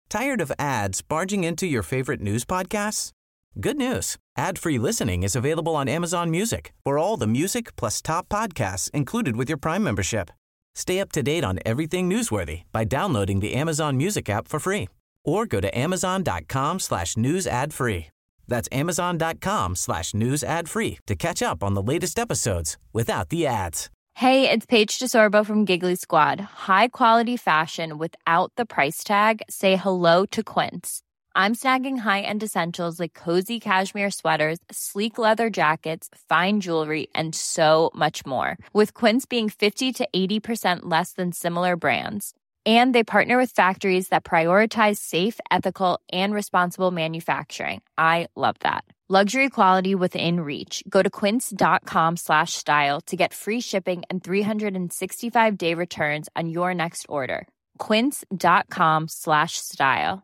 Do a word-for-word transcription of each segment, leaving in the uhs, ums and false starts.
Tired of ads barging into your favorite news podcasts? Good news. Ad-free listening is available on Amazon Music for all the music plus top podcasts included with your Prime membership. Stay up to date on everything newsworthy by downloading the Amazon Music app for free or go to amazon.com slash news ad free. That's amazon.com slash news ad free to catch up on the latest episodes without the ads. Hey, it's Paige DeSorbo from Giggly Squad. High quality fashion without the price tag. Say hello to Quince. I'm snagging high-end essentials like cozy cashmere sweaters, sleek leather jackets, fine jewelry, and so much more. With Quince being fifty to eighty percent less than similar brands. And they partner with factories that prioritize safe, ethical, and responsible manufacturing. I love that. Luxury quality within reach. Go to quince.com slash style to get free shipping and three sixty-five day returns on your next order. Quince.com slash style.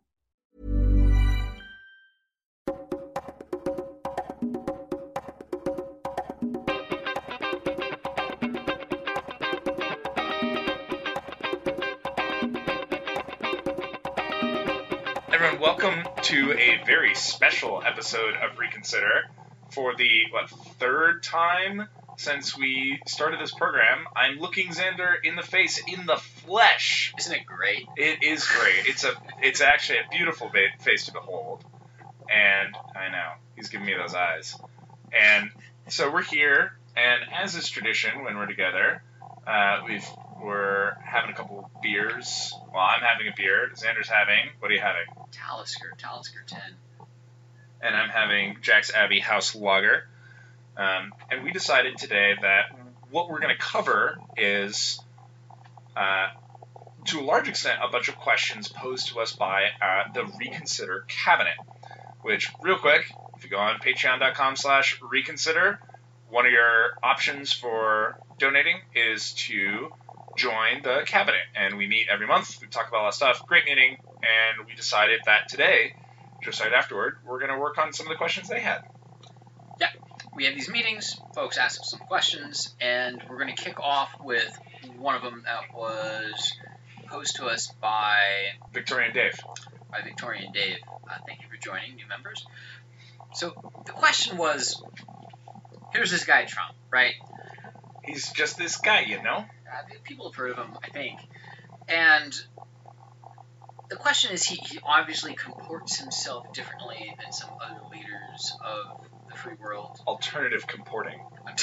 Everyone, welcome to a very special episode of Reconsider. For the, what, third time since we started this program, I'm looking Xander in the face, in the flesh. Isn't it great? It is great. It's a, it's actually a beautiful ba- face to behold. And, I know, he's giving me those eyes. And so we're here, and as is tradition when we're together, uh, we've, we're having a couple beers. Well, I'm having a beer. Xander's having, what are you having? Talisker, Talisker ten. And I'm having Jack's Abbey House Lager. Um, and we decided today that what we're going to cover is, uh, to a large extent, a bunch of questions posed to us by uh, the Reconsider Cabinet. Which, real quick, if you go on patreon.com slash reconsider, one of your options for donating is to join the Cabinet. And we meet every month. We talk about a lot of stuff. Great meeting. And we decided that today, just right afterward, we're going to work on some of the questions they had. Yeah, we have these meetings. Folks ask us some questions, and we're going to kick off with one of them that was posed to us by Victorian Dave. By Victorian Dave. Uh, thank you for joining, new members. So the question was, here's this guy Trump, right? He's just this guy, you know? Uh, people have heard of him, I think. And the question is, he, he obviously comports himself differently than some other leaders of the free world. Alternative comporting.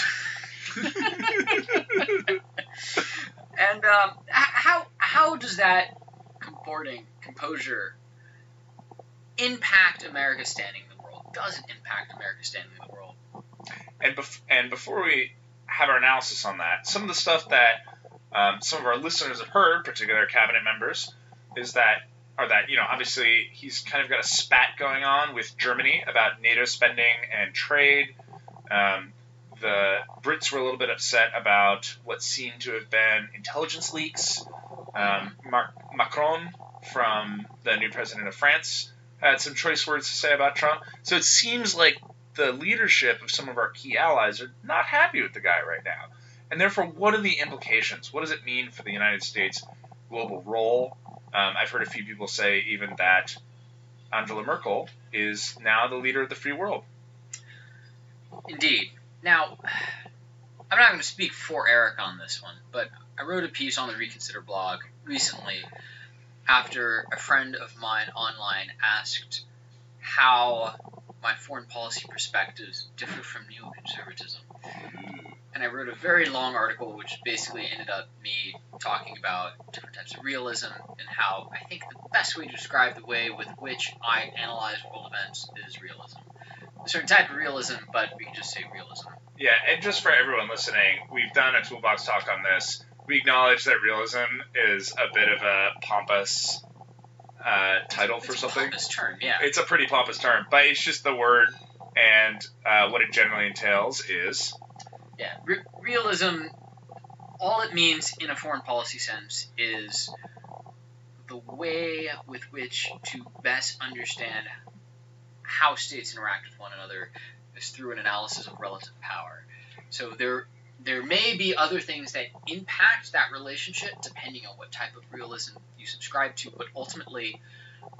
And um, how how does that comporting, composure, impact America's standing in the world? Does it impact America's standing in the world? And, bef- and before we have our analysis on that, some of the stuff that um, some of our listeners have heard, particularly our cabinet members, is that, or that, you know, obviously he's kind of got a spat going on with Germany about NATO spending and trade. Um, the Brits were a little bit upset about what seemed to have been intelligence leaks. Um, Mar- Macron, from the new president of France, had some choice words to say about Trump. So it seems like the leadership of some of our key allies are not happy with the guy right now. And therefore, what are the implications? What does it mean for the United States' global role? Um, I've heard a few people say even that Angela Merkel is now the leader of the free world. Indeed. Now, I'm not going to speak for Eric on this one, but I wrote a piece on the Reconsider blog recently after a friend of mine online asked how my foreign policy perspectives differ from neoconservatism. And I wrote a very long article which basically ended up me talking about different types of realism and how I think the best way to describe the way with which I analyze world events is realism. A certain type of realism, but we can just say realism. Yeah, and just for everyone listening, we've done a Toolbox talk on this. We acknowledge that realism is a bit of a pompous uh, title it's for a something. Pompous term, yeah. It's a pretty pompous term, but it's just the word, and uh, what it generally entails is... Yeah, Re- realism, all it means in a foreign policy sense is the way with which to best understand how states interact with one another is through an analysis of relative power. So there there may be other things that impact that relationship depending on what type of realism you subscribe to, but ultimately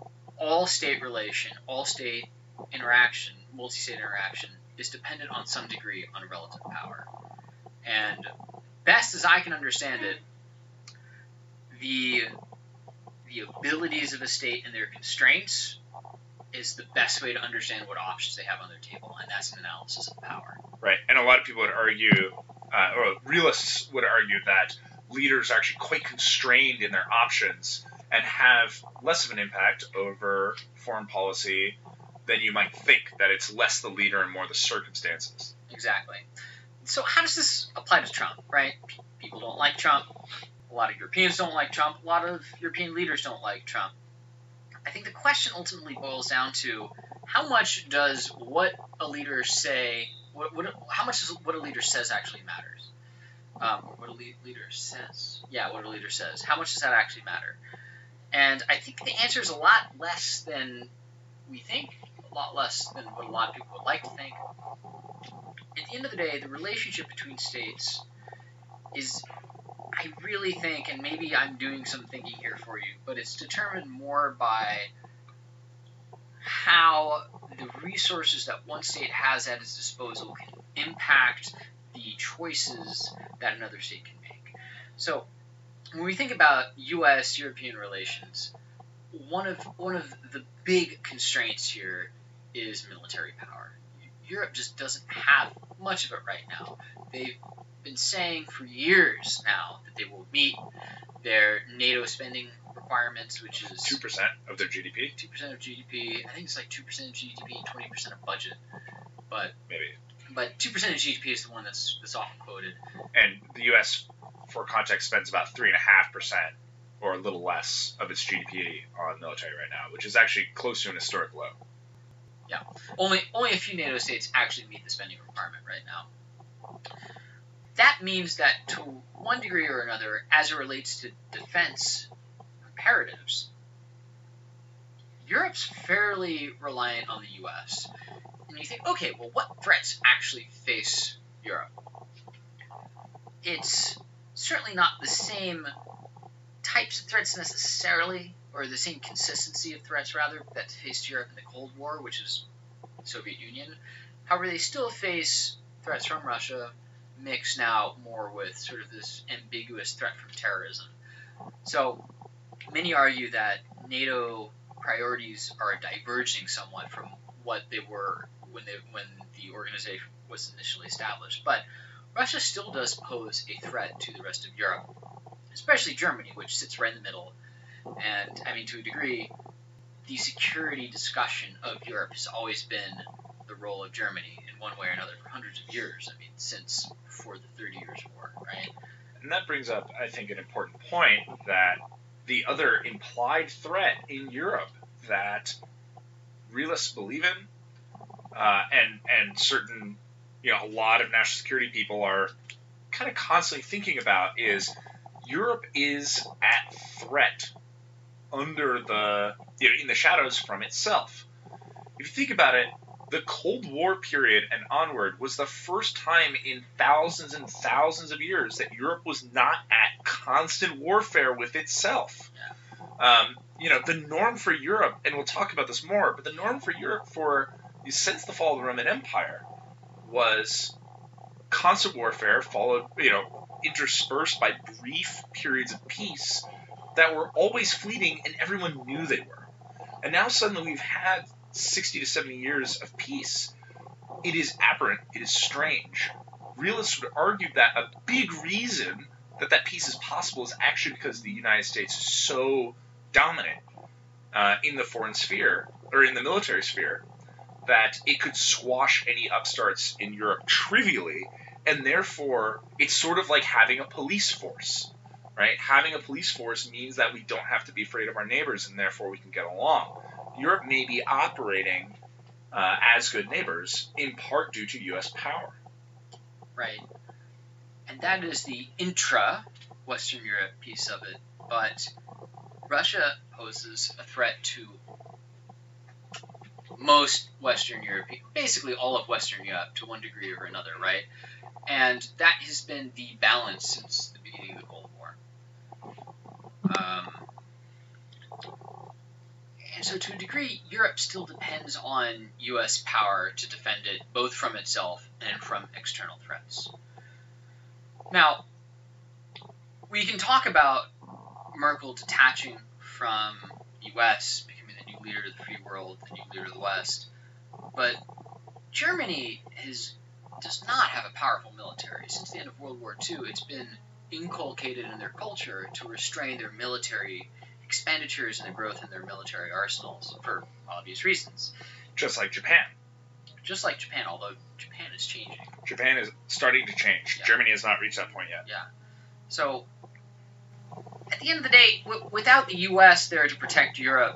all state relation, all state interaction, multi-state interaction is dependent on some degree on relative power. And best as I can understand it, the the abilities of a state and their constraints is the best way to understand what options they have on their table, and that's an analysis of power. Right, and a lot of people would argue, uh, or realists would argue that leaders are actually quite constrained in their options and have less of an impact over foreign policy than you might think, that it's less the leader and more the circumstances. Exactly. So how does this apply to Trump, right? P- people don't like Trump. A lot of Europeans don't like Trump. A lot of European leaders don't like Trump. I think the question ultimately boils down to how much does what a leader say, what, what how much does what a leader says actually matters? Um, what a le- leader says. Yeah, what a leader says. How much does that actually matter? And I think the answer is a lot less than we think, a lot less than what a lot of people would like to think. At the end of the day, the relationship between states is, I really think, and maybe I'm doing some thinking here for you, but it's determined more by how the resources that one state has at its disposal can impact the choices that another state can make. So when we think about U S European relations, one of one of the big constraints here is military power. Europe just doesn't have much of it right now. They've been saying for years now that they will meet their NATO spending requirements, which is two percent of their G D P? two percent of G D P. I think it's like two percent of G D P and twenty percent of budget. But Maybe. But two percent of G D P is the one that's, that's often quoted. And the U S, for context, spends about three point five percent or a little less of its G D P on military right now, which is actually close to an historic low. Yeah. Only only a few NATO states actually meet the spending requirement right now. That means that to one degree or another, as it relates to defense imperatives, Europe's fairly reliant on the U S. And you think, okay, well, what threats actually face Europe? It's certainly not the same types of threats necessarily, or the same consistency of threats, rather, that faced Europe in the Cold War, which is the Soviet Union. However, they still face threats from Russia, mixed now more with sort of this ambiguous threat from terrorism. So many argue that NATO priorities are diverging somewhat from what they were when they when the organization was initially established. But Russia still does pose a threat to the rest of Europe, especially Germany, which sits right in the middle. And, I mean, to a degree, the security discussion of Europe has always been the role of Germany in one way or another for hundreds of years. I mean, since before the Thirty Years' War, right? And that brings up, I think, an important point, that the other implied threat in Europe that realists believe in, uh, and and certain, you know, a lot of national security people are kind of constantly thinking about, is Europe is at threat under the, you know, in the shadows from itself. If you think about it, the Cold War period and onward was the first time in thousands and thousands of years that Europe was not at constant warfare with itself. Um, you know, the norm for Europe, and we'll talk about this more, but the norm for Europe for since the fall of the Roman Empire was constant warfare, followed, you know, interspersed by brief periods of peace that were always fleeting, and everyone knew they were. And now suddenly we've had sixty to seventy years of peace. It is aberrant. It is strange. Realists would argue that a big reason that that peace is possible is actually because the United States is so dominant uh, in the foreign sphere, or in the military sphere, that it could squash any upstarts in Europe trivially, and therefore it's sort of like having a police force, right? Having a police force means that we don't have to be afraid of our neighbors, and therefore we can get along. Europe may be operating uh, as good neighbors, in part due to U S power. Right. And that is the intra-Western Europe piece of it. But Russia poses a threat to most Western Europe, basically all of Western Europe to one degree or another, right? And that has been the balance since the beginning of the Cold War. Um, And so to a degree, Europe still depends on U S power to defend it, both from itself and from external threats. Now, we can talk about Merkel detaching from the U S, becoming the new leader of the free world, the new leader of the West, but Germany has, does not have a powerful military. Since the end of World War Two, it's been inculcated in their culture to restrain their military expenditures and the growth in their military arsenals for obvious reasons. Just like Japan. Just like Japan, although Japan is changing. Japan is starting to change. Yeah. Germany has not reached that point yet. Yeah. So, at the end of the day, w- without the U S there to protect Europe,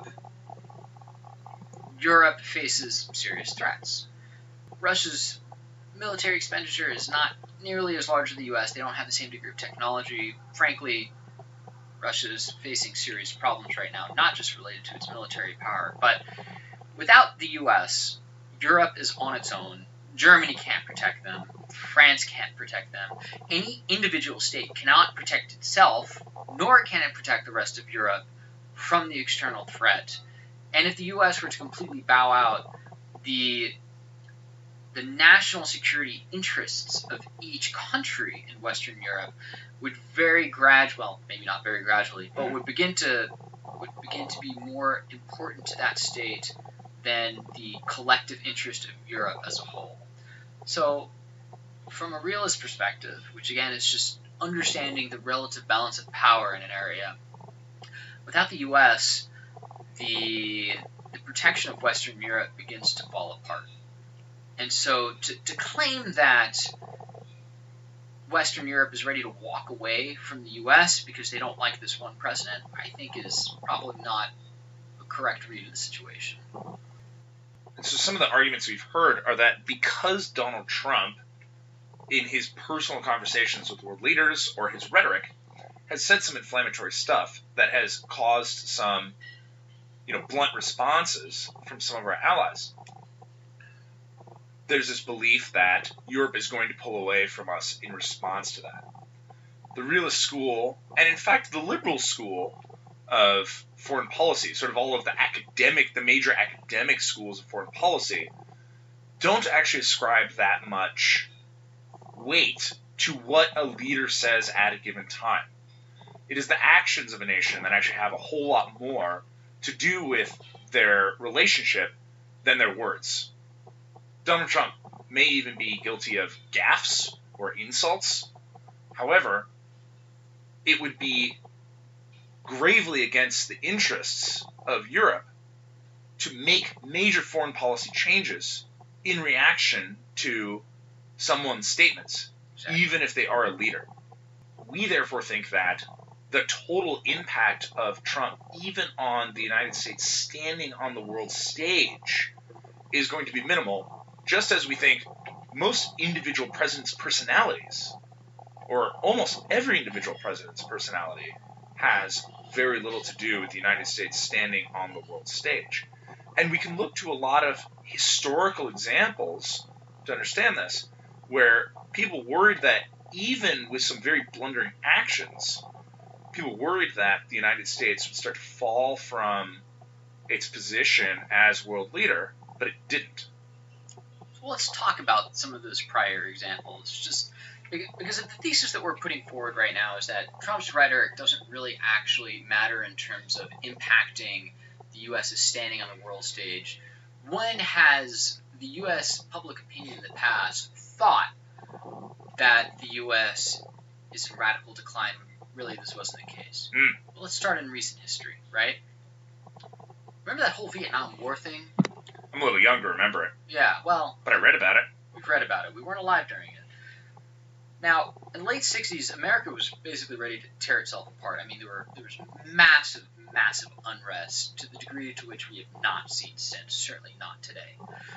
Europe faces serious threats. Russia's military expenditure is not nearly as large as the U S. They don't have the same degree of technology. Frankly, Russia is facing serious problems right now, not just related to its military power, but without the U S, Europe is on its own. Germany can't protect them. France can't protect them. Any individual state cannot protect itself, nor can it protect the rest of Europe from the external threat. And if the U S were to completely bow out, the the national security interests of each country in Western Europe would very gradually, well, maybe not very gradually, but would begin to would begin to be more important to that state than the collective interest of Europe as a whole. So, from a realist perspective, which again is just understanding the relative balance of power in an area, without the U S, the the protection of Western Europe begins to fall apart. And so to, to claim that Western Europe is ready to walk away from the U S because they don't like this one president, I think is probably not a correct read of the situation. And so some of the arguments we've heard are that because Donald Trump, in his personal conversations with world leaders or his rhetoric, has said some inflammatory stuff that has caused some, you know, blunt responses from some of our allies, there's this belief that Europe is going to pull away from us in response to that. The realist school, and in fact the liberal school of foreign policy, sort of all of the academic, the major academic schools of foreign policy, don't actually ascribe that much weight to what a leader says at a given time. It is the actions of a nation that actually have a whole lot more to do with their relationship than their words. Donald Trump may even be guilty of gaffes or insults. However, it would be gravely against the interests of Europe to make major foreign policy changes in reaction to someone's statements, exactly, even if they are a leader. We therefore think that the total impact of Trump, even on the United States standing on the world stage, is going to be minimal, just as we think most individual presidents' personalities, or almost every individual president's personality, has very little to do with the United States standing on the world stage. And we can look to a lot of historical examples to understand this, where people worried that even with some very blundering actions, people worried that the United States would start to fall from its position as world leader, but it didn't. Well, let's talk about some of those prior examples, just because the thesis that we're putting forward right now is that Trump's rhetoric doesn't really actually matter in terms of impacting the U S's standing on the world stage. When has the U S public opinion in the past thought that the U S is in radical decline when really this wasn't the case? Mm. Well, let's start in recent history, right? Remember that whole Vietnam War thing? I'm a little young to remember it. Yeah, well... But I read about it. We've read about it. We weren't alive during it. Now, in the late sixties, America was basically ready to tear itself apart. I mean, there were there was massive, massive unrest to the degree to which we have not seen since, certainly not today.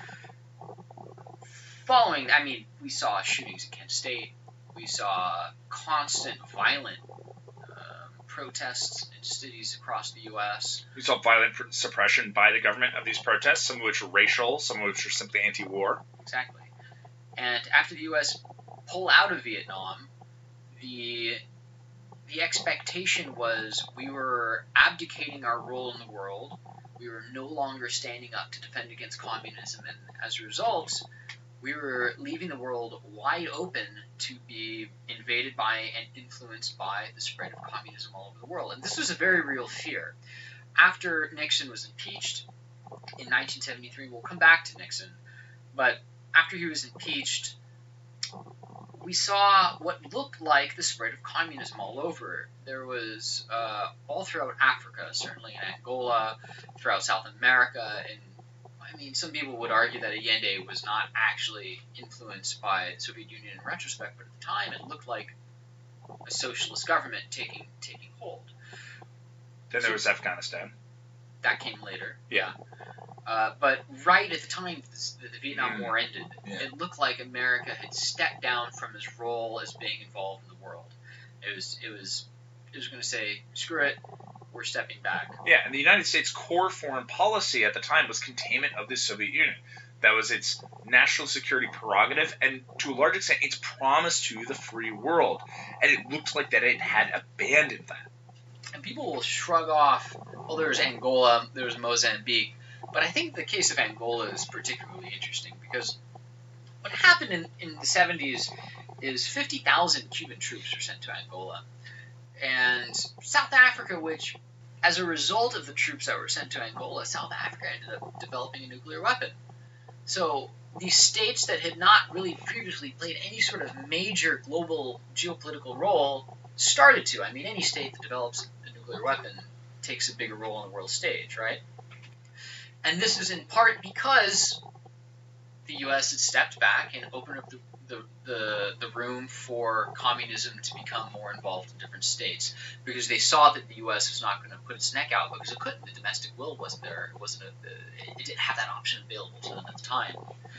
Following, I mean, we saw shootings at Kent State. We saw constant violent um, protests in cities across the U S. We saw violent suppression by the government of these protests, some of which were racial, some of which were simply anti-war. Exactly. And after the U S pull out of Vietnam, the the expectation was we were abdicating our role in the world. We were no longer standing up to defend against communism, and as a result, we were leaving the world wide open to be invaded by and influenced by the spread of communism all over the world. And this was a very real fear. After Nixon was impeached in nineteen seventy-three, we'll come back to Nixon, but after he was impeached, we saw what looked like the spread of communism all over. There was uh, all throughout Africa, certainly in Angola, throughout South America, and I mean, some people would argue that Allende was not actually influenced by the Soviet Union in retrospect, but at the time it looked like a socialist government taking taking hold. Then there was Afghanistan. That came later. Yeah. Uh, but right at the time the, the Vietnam Mm. War ended, Yeah. it looked like America had stepped down from its role as being involved in the world. It was it was it was going to say, screw it, we're stepping back. Yeah, and the United States' core foreign policy at the time was containment of the Soviet Union. That was its national security prerogative, and to a large extent, its promise to the free world. And it looked like that it had abandoned that. And people will shrug off, well, there was Angola, there was Mozambique, but I think the case of Angola is particularly interesting because what happened in, in the seventies is fifty thousand Cuban troops were sent to Angola. And South Africa, which, as a result of the troops that were sent to Angola, South Africa ended up developing a nuclear weapon. So these states that had not really previously played any sort of major global geopolitical role started to. I mean, any state that develops a nuclear weapon takes a bigger role on the world stage, right? And this is in part because the U S had stepped back and opened up the, the, the, the room for communism to become more involved in different states, because they saw that the U S was not going to put its neck out because it couldn't. The domestic will wasn't there. It wasn't a, it didn't have that option available to them at the time.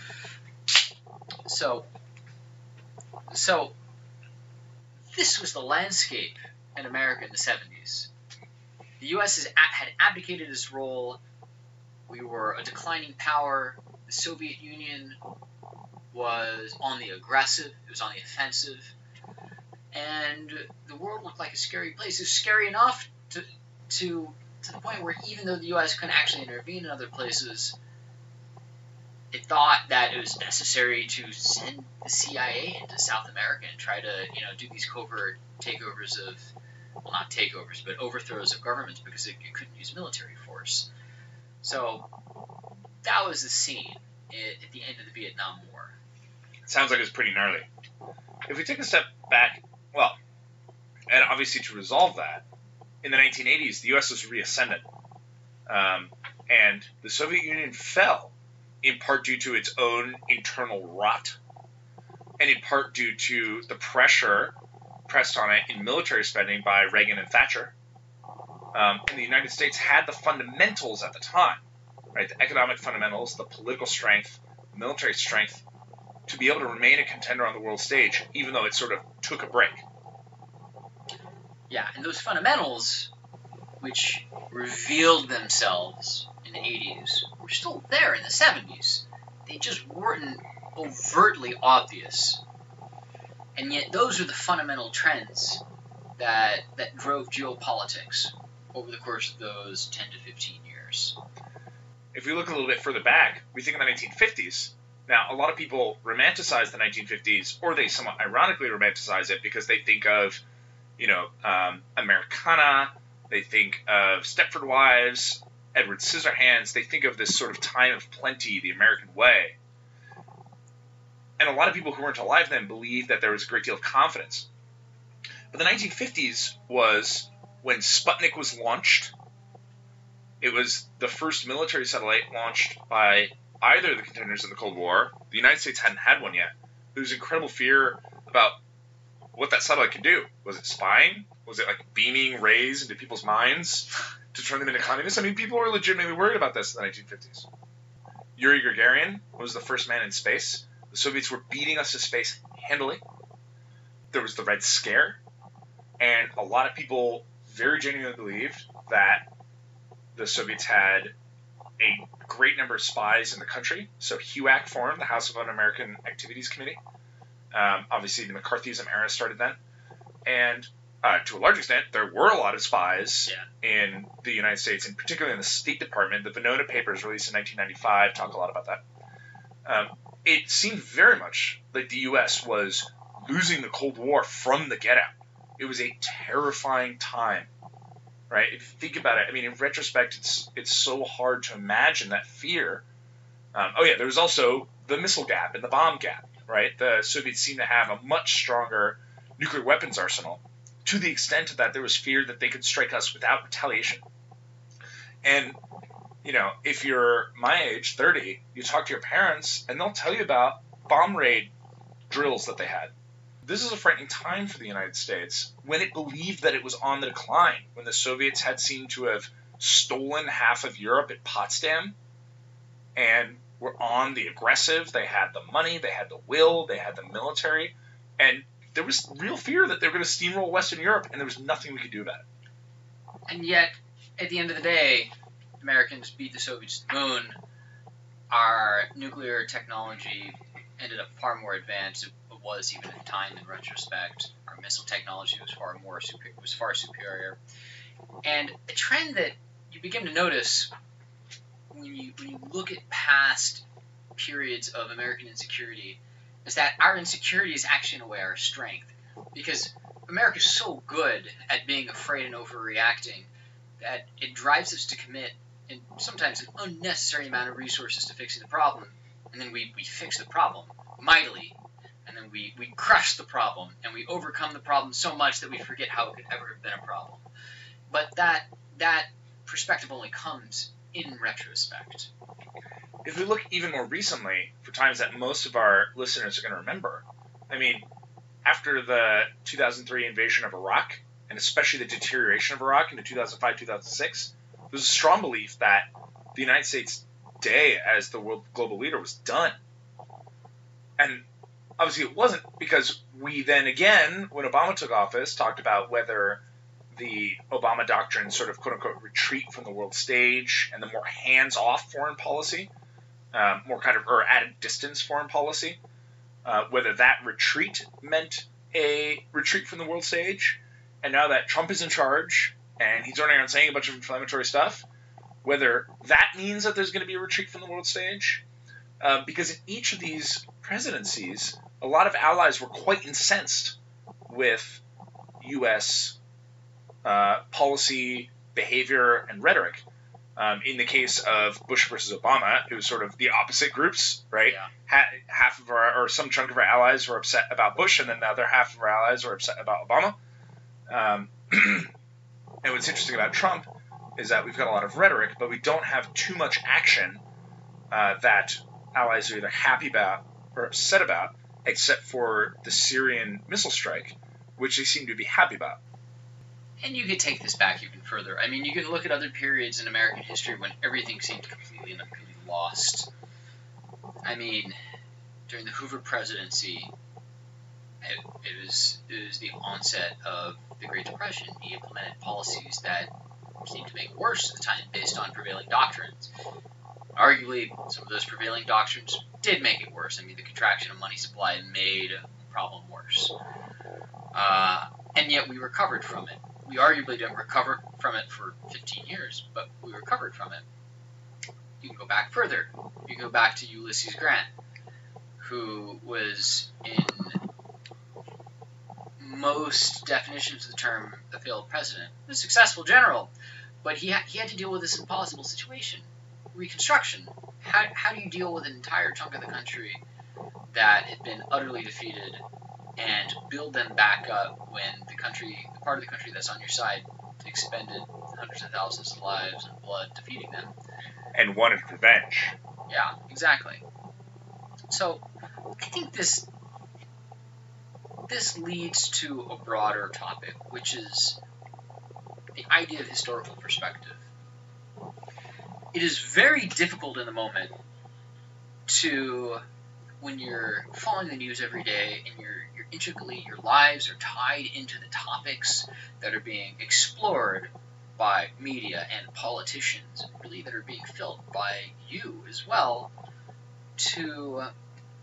So, so this was the landscape in America in the seventies. The U S has, had abdicated its role. We were a declining power. The Soviet Union was on the aggressive. It was on the offensive. And the world looked like a scary place. It was scary enough to, to, to the point where even though the U S couldn't actually intervene in other places, it thought that it was necessary to send the C I A into South America and try to, you know, do these covert takeovers of, well, not takeovers, but overthrows of governments because it, it couldn't use military force. So that was the scene at, at the end of the Vietnam War. Sounds like it's pretty gnarly. If we take a step back, well, and obviously to resolve that, in the nineteen eighties, the U S was reascendant. Um, and the Soviet Union fell, in part due to its own internal rot, and in part due to the pressure pressed on it in military spending by Reagan and Thatcher. Um, and the United States had the fundamentals at the time, right? The economic fundamentals, the political strength, military strength, to be able to remain a contender on the world stage, even though it sort of took a break. Yeah, and those fundamentals, which revealed themselves in the eighties, were still there in the seventies. They just weren't overtly obvious. And yet those are the fundamental trends that that drove geopolitics over the course of those ten to fifteen years. If we look a little bit further back, we think of the nineteen fifties. Now, a lot of people romanticize the nineteen fifties, or they somewhat ironically romanticize it because they think of, you know, um, Americana, they think of Stepford Wives, Edward Scissorhands, they think of this sort of time of plenty, the American way. And a lot of people who weren't alive then believed that there was a great deal of confidence. But the nineteen fifties was when Sputnik was launched. It was the first military satellite launched by either of the contenders in the Cold War. The United States hadn't had one yet. There was incredible fear about what that satellite could do. Was it spying? Was it like beaming rays into people's minds to turn them into communists? I mean, people were legitimately worried about this in the nineteen fifties. Yuri Gagarin was the first man in space. The Soviets were beating us to space handily. There was the Red Scare. And a lot of people very genuinely believed that the Soviets had a great number of spies in the country. So HUAC formed, the House of Un-American Activities Committee. Um, obviously, the McCarthyism era started then. And uh, to a large extent, there were a lot of spies Yeah. in the United States, and particularly in the State Department. The Venona Papers, released in nineteen ninety-five, talk a lot about that. Um, it seemed very much like the U S was losing the Cold War from the get-out. It was a terrifying time, right? If you think about it, I mean, in retrospect, it's it's so hard to imagine that fear. Um, oh yeah, there was also the missile gap and the bomb gap, right? The Soviets seemed to have a much stronger nuclear weapons arsenal, to the extent that there was fear that they could strike us without retaliation. And, you know, if you're my age, thirty, you talk to your parents, and they'll tell you about bomb raid drills that they had. This is a frightening time for the United States, when it believed that it was on the decline, when the Soviets had seemed to have stolen half of Europe at Potsdam, and were on the aggressive. They had the money, they had the will, they had the military, and there was real fear that they were going to steamroll Western Europe, and there was nothing we could do about it. And yet, at the end of the day, Americans beat the Soviets to the moon. Our nuclear technology ended up far more advanced. It was even at the time, in retrospect. Our missile technology was far more super, was far superior. And a trend that you begin to notice when you when you look at past periods of American insecurity is that our insecurity is actually in a way our strength, because America is so good at being afraid and overreacting that it drives us to commit, and sometimes an unnecessary amount of resources to fixing the problem, and then we, we fix the problem mightily, and then we, we crush the problem, and we overcome the problem so much that we forget how it could ever have been a problem. But that that perspective only comes in retrospect. If we look even more recently, for times that most of our listeners are going to remember, I mean, after the two thousand three invasion of Iraq, and especially the deterioration of Iraq into two thousand five, two thousand six, there was a strong belief that the United States' day as the world global leader was done. And obviously it wasn't, because we then again, when Obama took office, talked about whether the Obama doctrine sort of quote-unquote retreat from the world stage and the more hands-off foreign policy, um, more kind of, or at a distance foreign policy, uh, whether that retreat meant a retreat from the world stage. And now that Trump is in charge and he's running around saying a bunch of inflammatory stuff, whether that means that there's going to be a retreat from the world stage. Uh, because in each of these presidencies, a lot of allies were quite incensed with U S uh, policy, behavior, and rhetoric. Um, in the case of Bush versus Obama, it was sort of the opposite groups, right? Yeah. Ha- half of our, or some chunk of our allies were upset about Bush, and then the other half of our allies were upset about Obama. Um, and what's interesting about Trump is that we've got a lot of rhetoric, but we don't have too much action uh, that allies are either happy about or upset about, except for the Syrian missile strike, which they seem to be happy about. And you could take this back even further. I mean, you can look at other periods in American history when everything seemed completely and utterly lost. I mean, during the Hoover presidency, it, it was it was the onset of the Great Depression. He implemented policies that seemed to make it worse at the time based on prevailing doctrines. Arguably, some of those prevailing doctrines did make it worse. I mean, the contraction of money supply made the problem worse. Uh, and yet we recovered from it. We arguably didn't recover from it for fifteen years, but we recovered from it. You can go back further. You can go back to Ulysses Grant, who was, in most definitions of the term, a failed president. A successful general, but he, ha- he had to deal with this impossible situation. Reconstruction. How, how do you deal with an entire chunk of the country that had been utterly defeated and build them back up when the country, the part of the country that's on your side, expended hundreds of thousands of lives and blood defeating them? And wanted revenge. Yeah, exactly. So, I think this this leads to a broader topic, which is the idea of historical perspective. It is very difficult in the moment to, when you're following the news every day and you're, you're intricately, your lives are tied into the topics that are being explored by media and politicians, really that are being filled by you as well, to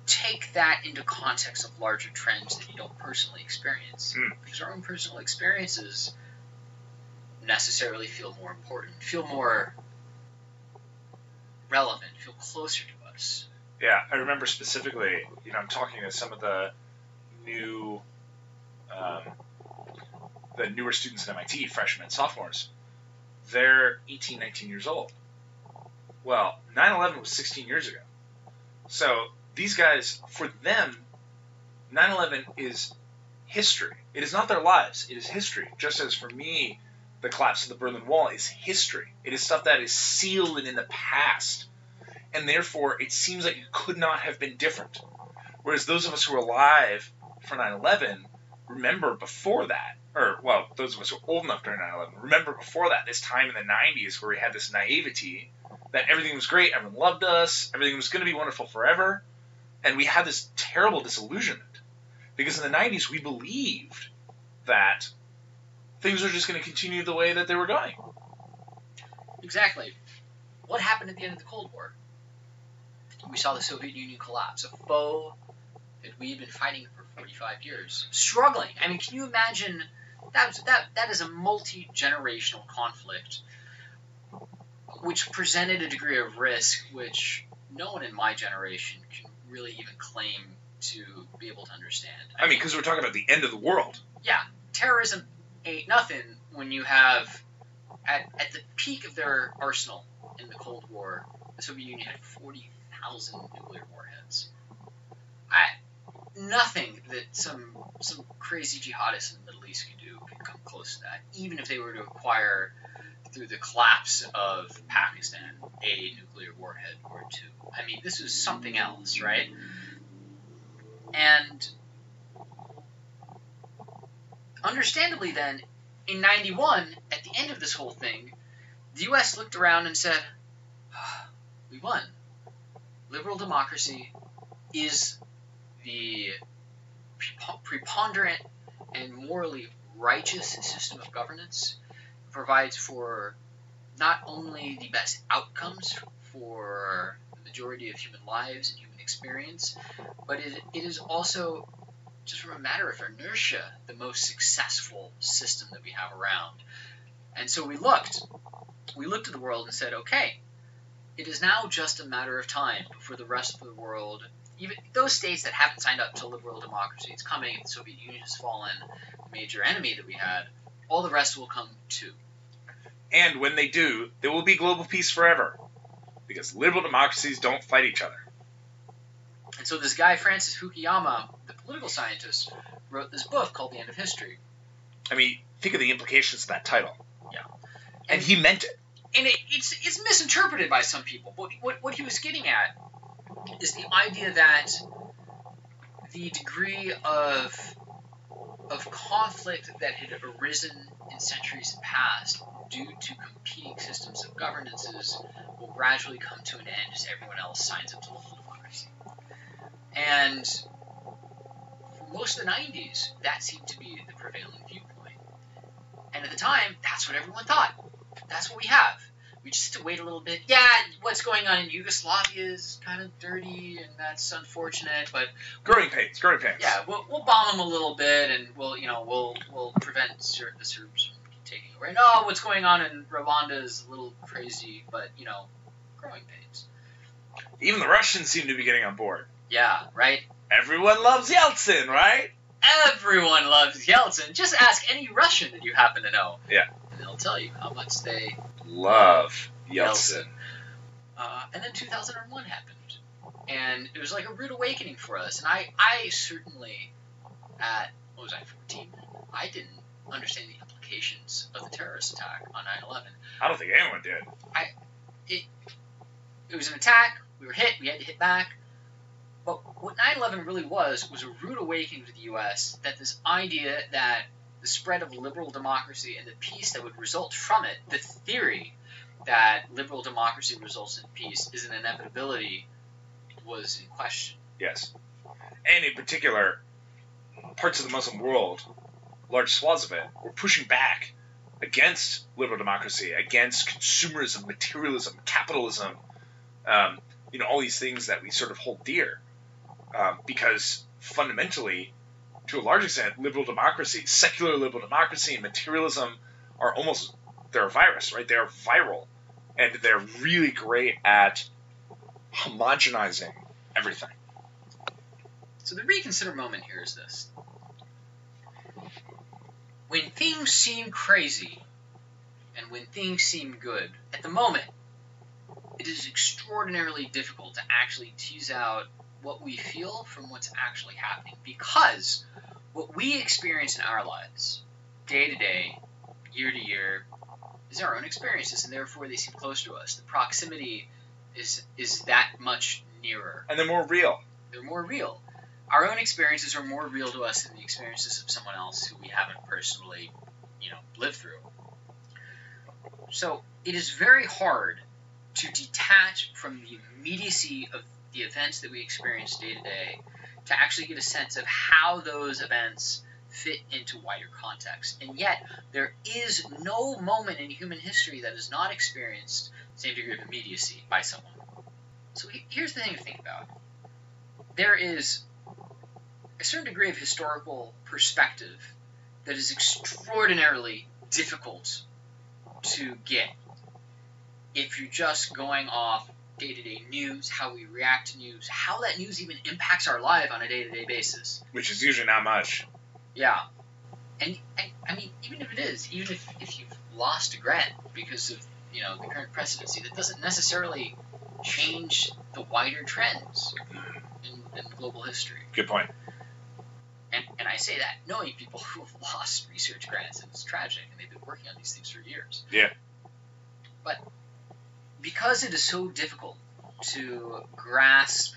take that into context of larger trends that you don't personally experience. Mm. Because our own personal experiences necessarily feel more important, feel more relevant, feel closer to us. Yeah, I remember specifically, you know, I'm talking to some of the new, um, the newer students at M I T, freshmen and sophomores. They're eighteen, nineteen years old. Well, nine eleven was sixteen years ago. So these guys, for them, nine eleven is history. It is not their lives. It is history. Just as for me, the collapse of the Berlin Wall is history. It is stuff that is sealed and in the past. And therefore, it seems like it could not have been different. Whereas those of us who are alive for nine eleven remember before that, or, well, those of us who are old enough during nine eleven, remember before that, this time in the nineties where we had this naivety that everything was great, everyone loved us, everything was going to be wonderful forever, and we had this terrible disillusionment. Because in the nineties, we believed that things were just going to continue the way that they were going. Exactly. What happened at the end of the Cold War? We saw the Soviet Union collapse, a foe that we had been fighting for forty-five years, struggling. I mean, can you imagine? That was, that that is a multi-generational conflict, which presented a degree of risk which no one in my generation can really even claim to be able to understand. I, I mean, because we're talking about the end of the world. Yeah, terrorism ain't nothing when you have, at at the peak of their arsenal in the Cold War, the Soviet Union had forty thousand nuclear warheads. I, nothing that some some crazy jihadists in the Middle East could do can come close to that, even if they were to acquire, through the collapse of Pakistan, a nuclear warhead or two. I mean, this was something else, right? And understandably then, in ninety-one, at the end of this whole thing, the U S looked around and said, oh, we won. Liberal democracy is the preponderant and morally righteous system of governance. It provides for not only the best outcomes for the majority of human lives and human experience, but it, it is also, just from a matter of inertia, the most successful system that we have around. And so we looked. We looked at the world and said, okay, it is now just a matter of time before the rest of the world, even those states that haven't signed up to liberal democracy, it's coming, the Soviet Union has fallen, the major enemy that we had, all the rest will come too. And when they do, there will be global peace forever, because liberal democracies don't fight each other. And so this guy, Francis Fukuyama, the political scientist, wrote this book called The End of History. I mean, think of the implications of that title. Yeah. And, and he meant it. And it, it's it's misinterpreted by some people. But what, what he was getting at is the idea that the degree of of conflict that had arisen in centuries past due to competing systems of governances will gradually come to an end as everyone else signs up to liberal democracy. And for most of the nineties, that seemed to be the prevailing viewpoint. And at the time, that's what everyone thought. That's what we have. We just have to wait a little bit. Yeah, what's going on in Yugoslavia is kind of dirty, and that's unfortunate. But growing pains, growing pains. Yeah, we'll, we'll bomb them a little bit, and we'll, you know, we'll we'll prevent Ser- the Serbs from taking over. And oh, what's going on in Rwanda is a little crazy, but you know, growing pains. Even the Russians seem to be getting on board. Yeah, right. Everyone loves Yeltsin, right? Everyone loves Yeltsin. Just ask any Russian that you happen to know. Yeah. And they'll tell you how much they love Yeltsin. Yeltsin. Uh, and then two thousand one happened. And it was like a rude awakening for us. And I, I certainly, at, what was I, fourteen? I didn't understand the implications of the terrorist attack on nine eleven. I don't think anyone did. I, it, it was an attack. We were hit. We had to hit back. But what nine eleven really was, was a rude awakening to the U S that this idea that the spread of liberal democracy and the peace that would result from it, the theory that liberal democracy results in peace is an inevitability, was in question. Yes. And in particular, parts of the Muslim world, large swaths of it, were pushing back against liberal democracy, against consumerism, materialism, capitalism, um, you know, all these things that we sort of hold dear. um, because fundamentally, to a large extent, liberal democracy, secular liberal democracy, and materialism are almost, they're a virus, right? They're viral, and they're really great at homogenizing everything. So the reconsider moment here is this. When things seem crazy and when things seem good, at the moment, it is extraordinarily difficult to actually tease out what we feel from what's actually happening, because what we experience in our lives, day to day, year to year, is our own experiences, and therefore they seem close to us. The proximity is is that much nearer. And they're more real. They're more real. Our own experiences are more real to us than the experiences of someone else who we haven't personally, you know, lived through. So it is very hard to detach from the immediacy of the events that we experience day to day to actually get a sense of how those events fit into wider context. And yet, there is no moment in human history that has not experienced the same degree of immediacy by someone. So here's the thing to think about. There is a certain degree of historical perspective that is extraordinarily difficult to get if you're just going off day-to-day news, how we react to news, how that news even impacts our life on a day-to-day basis. Which is usually not much. Yeah. And, I, I mean, even if it is, even if, if you've lost a grant because of, you know, the current presidency, that doesn't necessarily change the wider trends in, in global history. Good point. And, and I say that knowing people who have lost research grants, and it's tragic, and they've been working on these things for years. Yeah. But because it is so difficult to grasp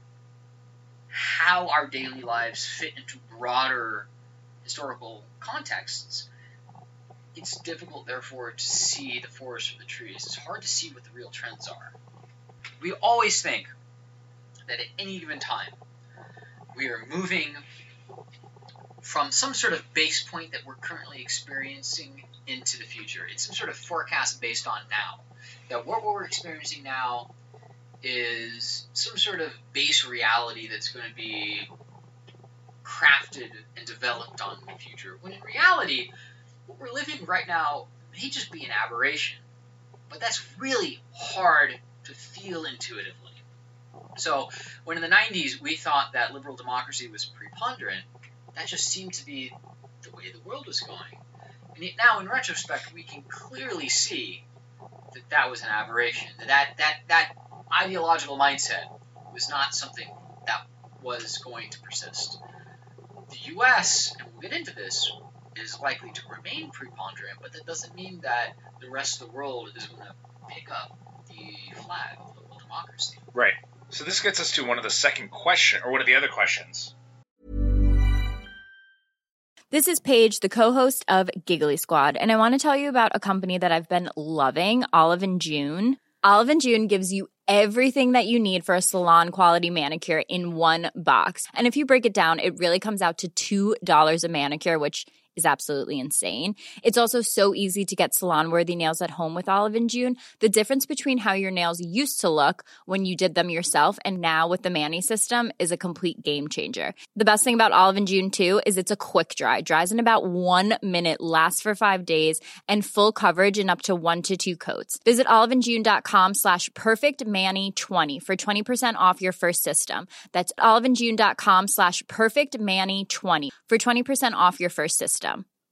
how our daily lives fit into broader historical contexts, it's difficult, therefore, to see the forest for the trees. It's hard to see what the real trends are. We always think that at any given time, we are moving from some sort of base point that we're currently experiencing into the future. It's some sort of forecast based on now. That what we're experiencing now is some sort of base reality that's going to be crafted and developed on in the future. When in reality, what we're living right now may just be an aberration. But that's really hard to feel intuitively. So when in the nineties we thought that liberal democracy was preponderant, that just seemed to be the way the world was going. And yet now, in retrospect, we can clearly see that that was an aberration. That that that, that ideological mindset was not something that was going to persist. The U S, and we'll get into this, is likely to remain preponderant, but that doesn't mean that the rest of the world is going to pick up the flag of liberal democracy. Right. So this gets us to one of the second question, or one of the other questions. This is Paige, the co-host of Giggly Squad, and I want to tell you about a company that I've been loving, Olive and June. Olive and June gives you everything that you need for a salon-quality manicure in one box. And if you break it down, it really comes out to two dollars a manicure, which is absolutely insane. It's also so easy to get salon-worthy nails at home with Olive and June. The difference between how your nails used to look when you did them yourself and now with the Mani system is a complete game changer. The best thing about Olive and June, too, is it's a quick dry. Dries in about one minute, lasts for five days, and full coverage in up to one to two coats. Visit oliveandjune.com slash perfectmani20 for twenty percent off your first system. That's oliveandjune.com slash perfectmani20 for twenty percent off your first system.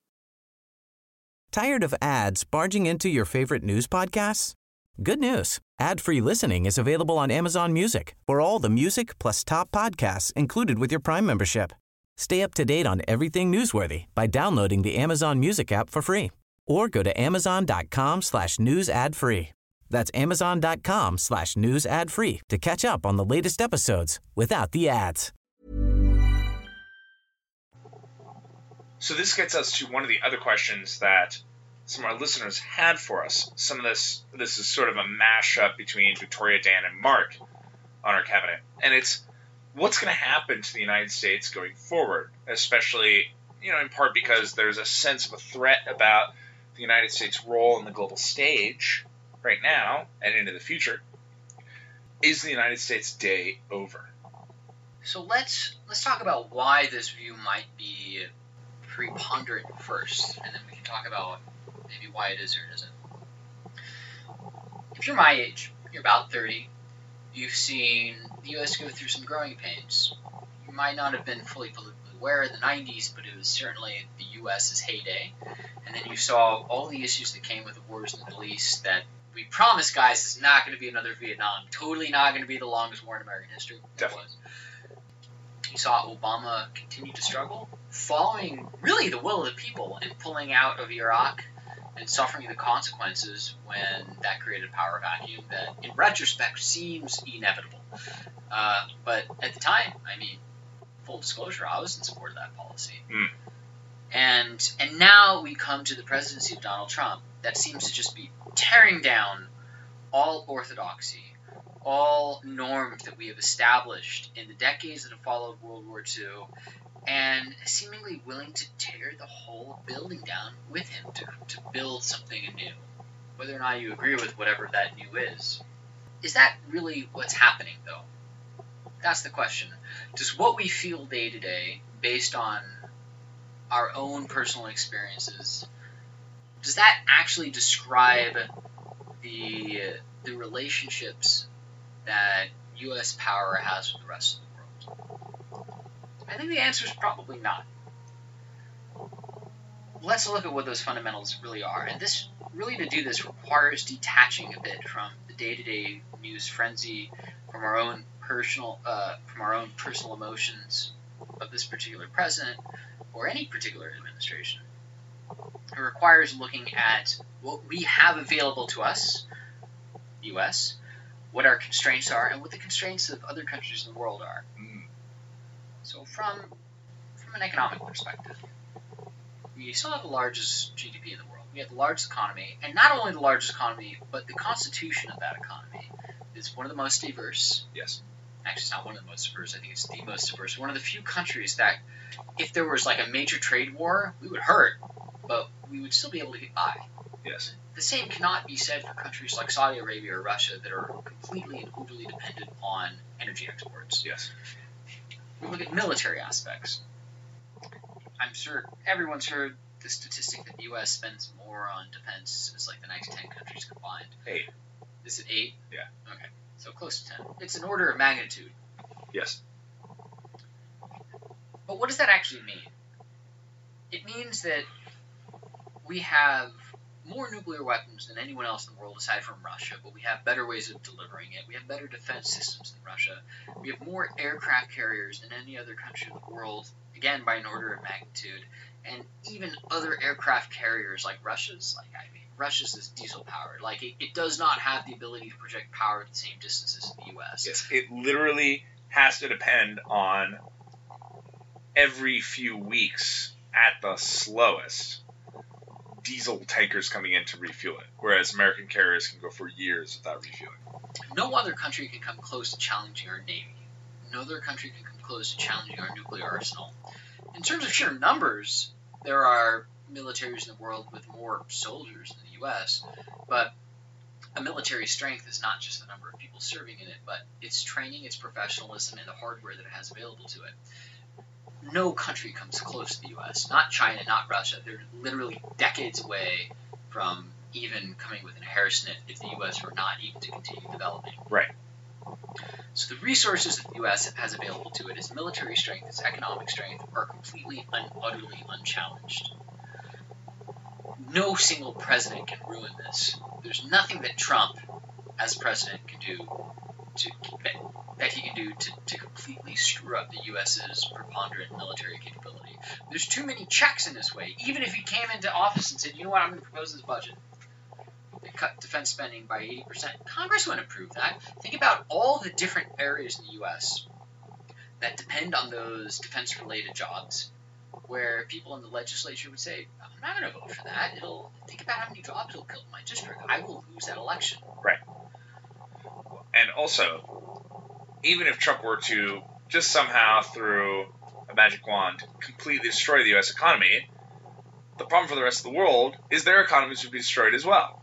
Tired of ads barging into your favorite news podcasts? Good news. Ad-free listening is available on Amazon Music for all the music plus top podcasts included with your Prime membership. Stay up to date on everything newsworthy by downloading the Amazon Music app for free or go to amazon.com slash news ad free. That's amazon.com slash news ad free to catch up on the latest episodes without the ads. So this gets us to one of the other questions that some of our listeners had for us. Some of this, this is sort of a mashup between Victoria, Dan, and Mark on our cabinet. And it's, what's going to happen to the United States going forward? Especially, you know, in part because there's a sense of a threat about the United States' role in the global stage right now and into the future. Is the United States day over? So let's let's talk about why this view might be preponderant first, and then we can talk about maybe why it is or it isn't. If you're my age, you're about thirty, you've seen the U S go through some growing pains. You might not have been fully politically aware in the nineties, but it was certainly the U S's heyday. And then you saw all the issues that came with the wars in the Middle East that we promise, guys, is not going to be another Vietnam. Totally not going to be the longest war in American history. Definitely. You saw Obama continue to struggle, following really the will of the people and pulling out of Iraq and suffering the consequences when that created a power vacuum that, in retrospect, seems inevitable. Uh, but at the time, I mean, full disclosure, I was in support of that policy. Mm. And and now we come to the presidency of Donald Trump that seems to just be tearing down all orthodoxy, all norms that we have established in the decades that have followed World War Two, and seemingly willing to tear the whole building down with him to, to build something anew, whether or not you agree with whatever that new is. Is that really what's happening, though? That's the question. Does what we feel day to day, based on our own personal experiences, does that actually describe the the relationships that U S power has with the rest of the world? I think the answer is probably not. Let's look at what those fundamentals really are. And this, really to do this, requires detaching a bit from the day-to-day news frenzy, from our own personal, uh, from our own personal emotions of this particular president or any particular administration. It requires looking at what we have available to us, U S, what our constraints are, and what the constraints of other countries in the world are. Mm. So from from an economic perspective, we still have the largest G D P in the world. We have the largest economy, and not only the largest economy, but the constitution of that economy is one of the most diverse. Yes. Actually, it's not one of the most diverse. I think it's the most diverse. One of the few countries that, if there was like a major trade war, we would hurt, but we would still be able to get by. Yes. The same cannot be said for countries like Saudi Arabia or Russia that are completely and overly dependent on energy exports. Yes. We look at military aspects. I'm sure everyone's heard the statistic that the U S spends more on defense as like the next ten countries combined. Eight. Is it eight? Yeah. Okay. So close to ten. It's an order of magnitude. Yes. But what does that actually mean? It means that we have more nuclear weapons than anyone else in the world aside from Russia, but we have better ways of delivering it. We have better defense systems than Russia. We have more aircraft carriers than any other country in the world, again, by an order of magnitude. And even other aircraft carriers like Russia's, like, I mean, Russia's is diesel powered. Like, it, it does not have the ability to project power at the same distances as the U S. Yes, it literally has to depend on every few weeks, at the slowest, diesel tankers coming in to refuel it, whereas American carriers can go for years without refueling. No other country can come close to challenging our Navy. No other country can come close to challenging our nuclear arsenal. In terms of sheer numbers, there are militaries in the world with more soldiers than the U S, but a military strength is not just the number of people serving in it, but its training, its professionalism, and the hardware that it has available to it. No country comes close to the U S. Not China, not Russia. They're literally decades away from even coming within a hair's sniff if the U S were not even to continue developing. Right. So the resources that the U S has available to it, its military strength, its economic strength, are completely and utterly unchallenged. No single president can ruin this. There's nothing that Trump, as president, can do to that, that he can do to, to completely screw up the U S's preponderant military capability. There's too many checks in this way. Even if he came into office and said, you know what, I'm going to propose this budget, they cut defense spending by eighty percent, Congress wouldn't approve that. Think about all the different areas in the U S that depend on those defense-related jobs, where people in the legislature would say, I'm not going to vote for that. It'll think about how many jobs it'll kill in my district. I will lose that election. Right. And also, even if Trump were to just somehow, through a magic wand, completely destroy the U S economy, the problem for the rest of the world is their economies would be destroyed as well.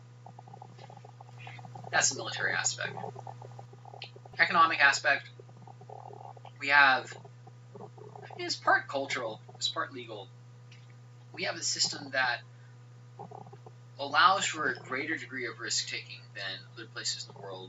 That's the military aspect. Economic aspect, we have, I mean, it's part cultural, it's part legal. We have a system that allows for a greater degree of risk-taking than other places in the world.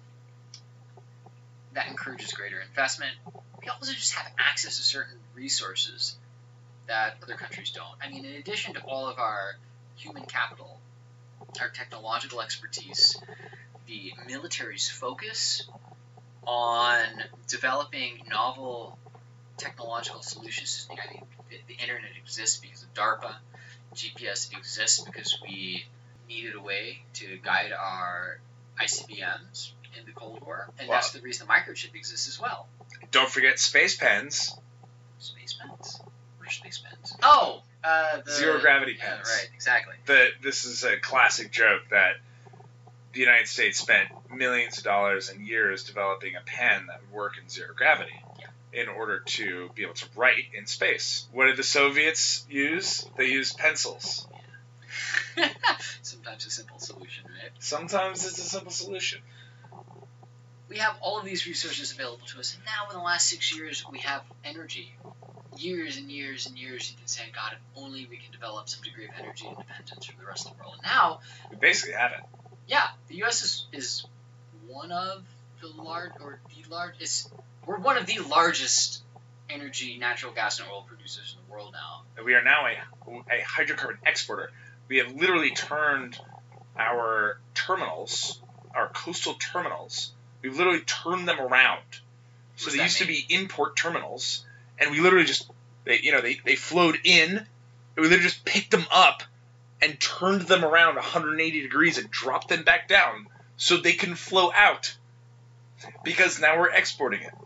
That encourages greater investment. We also just have access to certain resources that other countries don't. I mean, in addition to all of our human capital, our technological expertise, the military's focus on developing novel technological solutions. I mean, the, the internet exists because of DARPA. G P S exists because we needed a way to guide our I C B Ms in the Cold War, and wow. that's the reason the microchip exists as well. Don't forget space pens. Space pens? What are space pens? Oh! Uh, the, Zero gravity pens. Yeah, right, exactly. The, this is a classic joke that the United States spent millions of dollars and years developing a pen that would work in zero gravity yeah. in order to be able to write in space. What did the Soviets use? They used pencils. Yeah. Sometimes a simple solution, right? Sometimes it's a simple solution. We have all of these resources available to us, and now in the last six years we have energy. Years and years and years you've been saying, God, if only we can develop some degree of energy independence from the rest of the world. And now... We basically have it. Yeah, the U S is, is one of the large, or the largest, we're one of the largest energy, natural gas, and oil producers in the world now. We are now a, a hydrocarbon exporter. We have literally turned our terminals, our coastal terminals, we've literally turned them around. So they used mean? to be import terminals, and we literally just, they, you know, they, they flowed in, and we literally just picked them up and turned them around one hundred eighty degrees and dropped them back down so they can flow out. Because now we're exporting it.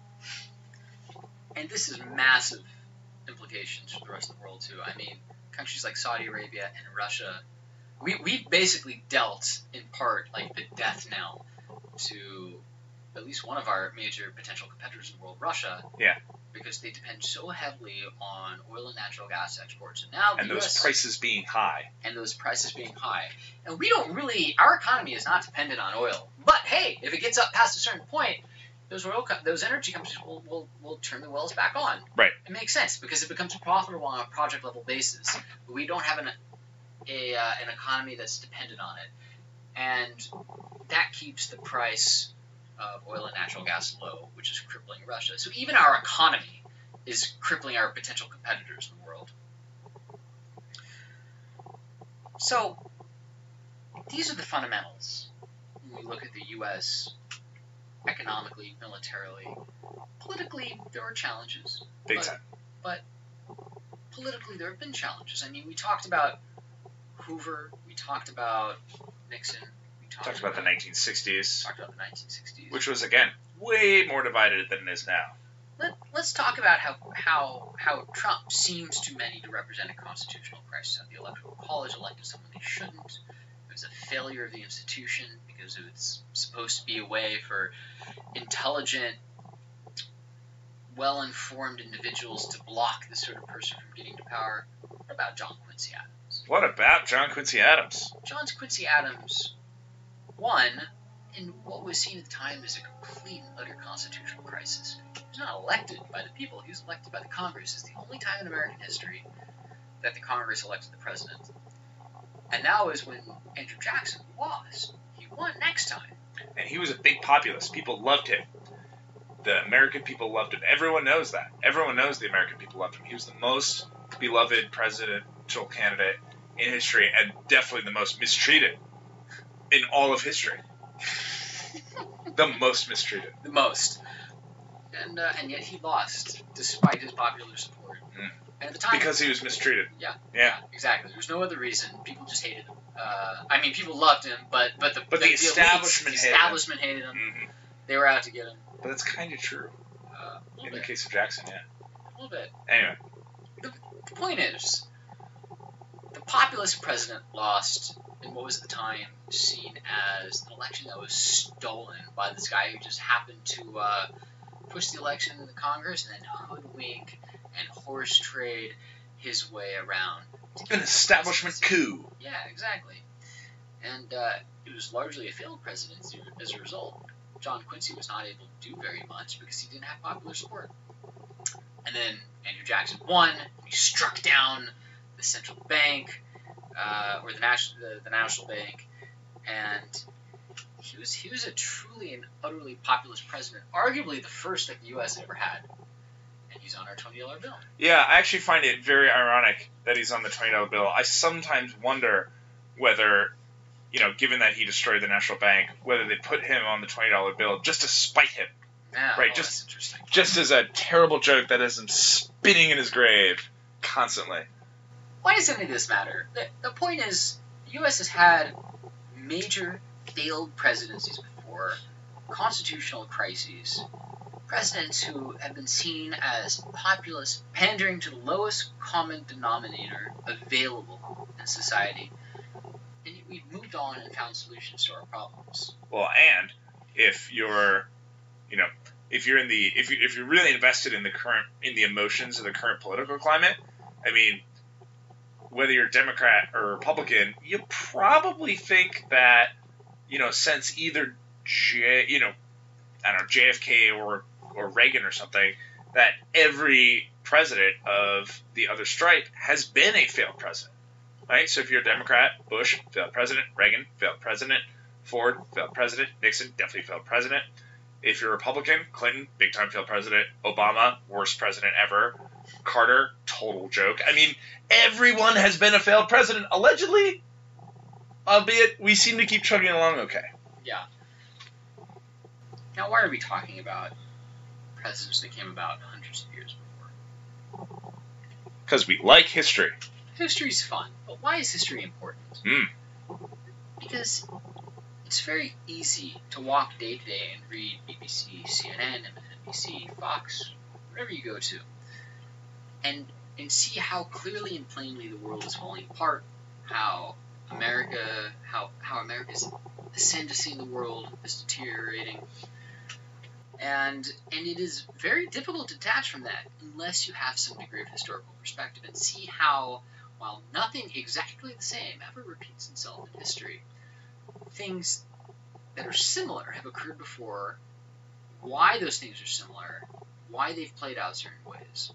And this has massive implications for the rest of the world, too. I mean, countries like Saudi Arabia and Russia, we, we've basically dealt, in part, like the death knell to at least one of our major potential competitors in the world, Russia. Yeah. Because they depend so heavily on oil and natural gas exports. And now the And those U S, prices being high. And those prices being high. And we don't really, our economy is not dependent on oil. But hey, if it gets up past a certain point, those oil, those energy companies will, will, will turn the wells back on. Right. It makes sense because it becomes profitable on a project level basis. But we don't have an, a, uh, an economy that's dependent on it. And that keeps the price of oil and natural gas low, which is crippling Russia. So even our economy is crippling our potential competitors in the world. So these are the fundamentals when we look at the U S economically, militarily. Politically, there are challenges. Big but, time. But politically, there have been challenges. I mean, we talked about Hoover. We talked about Nixon. Talked, talked about, about the nineteen sixties. Talked about the nineteen sixties. Which was, again, way more divided than it is now. Let, let's talk about how, how how Trump seems to many to represent a constitutional crisis. How the Electoral College elected someone they shouldn't. It was a failure of the institution because it's supposed to be a way for intelligent, well-informed individuals to block this sort of person from getting to power. What about John Quincy Adams? What about John Quincy Adams? John Quincy Adams won in what was seen at the time as a complete and utter constitutional crisis. He was not elected by the people, he was elected by the Congress. It's the only time in American history that the Congress elected the president. And now is when Andrew Jackson lost. He won next time. And he was a big populist. People loved him. The American people loved him. Everyone knows that. Everyone knows the American people loved him. He was the most beloved presidential candidate in history, and definitely the most mistreated in all of history. The most mistreated. The most. And uh, and yet he lost, despite his popular support. Mm. And at the time, because he was mistreated. Yeah. Yeah. Yeah, exactly. There's no other reason. People just hated him. Uh, I mean, people loved him, but but the, but the, the establishment, elites, the establishment hated him. Hated him. Mm-hmm. They were out to get him. But that's kind of true. Uh, in bit. the case of Jackson, yeah. A little bit. Anyway. The, the point is, the populist president lost in what was at the time seen as an election that was stolen by this guy who just happened to uh, push the election in the Congress and then hoodwink and horse trade his way around. An establishment coup. Yeah, exactly. And uh, it was largely a failed presidency as a result. John Quincy was not able to do very much because he didn't have popular support. And then Andrew Jackson won. He struck down the central bank, uh, or the national the, the national bank, and he was he was a truly and utterly populist president, arguably the first that the U S ever had. And he's on our twenty dollar bill. Yeah, I actually find it very ironic that he's on the twenty dollar bill. I sometimes wonder whether, you know, given that he destroyed the national bank, whether they put him on the twenty dollar bill just to spite him. Yeah, right, oh, just that's interesting. Just as a terrible joke that has him spinning in his grave constantly. Why does any of this matter? The, the point is, the U S has had major failed presidencies before, constitutional crises, presidents who have been seen as populist, pandering to the lowest common denominator available in society. And we've moved on and found solutions to our problems. Well, and if you're, you know, if you're in the if you if you're really invested in the current in the emotions of the current political climate, I mean, whether you're Democrat or Republican, you probably think that, you know, since either J, you know, I don't know, J F K or or Reagan or something, that every president of the other stripe has been a failed president, right? So if you're a Democrat, Bush, failed president; Reagan, failed president; Ford, failed president; Nixon, definitely failed president. If you're a Republican, Clinton, big-time failed president; Obama, worst president ever; Carter, total joke. I mean, everyone has been a failed president, allegedly, albeit we seem to keep chugging along okay. Yeah. Now, why are we talking about presidents that came about hundreds of years before? Because we like history. History's fun, but why is history important? Mm. Because it's very easy to walk day to day and read B B C, C N N, M S N B C, Fox, wherever you go to, and and see how clearly and plainly the world is falling apart, how America, how how America's ascendancy in the world is deteriorating, and and it is very difficult to detach from that unless you have some degree of historical perspective and see how, while nothing exactly the same ever repeats itself in history, things that are similar have occurred before, why those things are similar, why they've played out certain ways.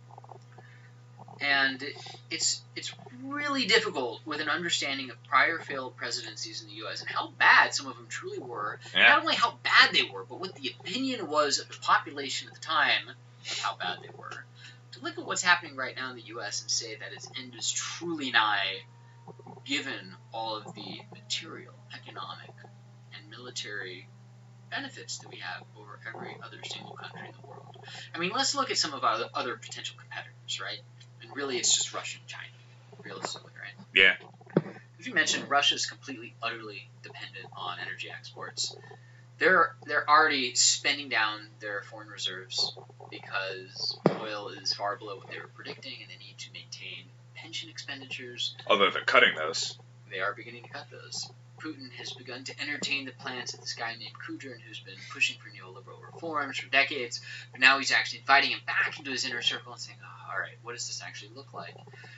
And it's it's really difficult with an understanding of prior failed presidencies in the U S and how bad some of them truly were. Yeah. Not only how bad they were, but what the opinion was of the population at the time of how bad they were. To look at what's happening right now in the U S and say that its end is truly nigh, given all of the material, economic, and military benefits that we have over every other single country in the world. I mean, let's look at some of our other potential competitors, right? And really, it's just Russia and China, realistically, right? Yeah. As you mentioned, Russia is completely, utterly dependent on energy exports. They're they're already spending down their foreign reserves because oil is far below what they were predicting, and they need to maintain pension expenditures. Although they're cutting those. They are beginning to cut those. Putin has begun to entertain the plans of this guy named Kudrin, who's been pushing for neoliberal reforms for decades, but now he's actually inviting him back into his inner circle and saying, oh, all right, what does this actually look like?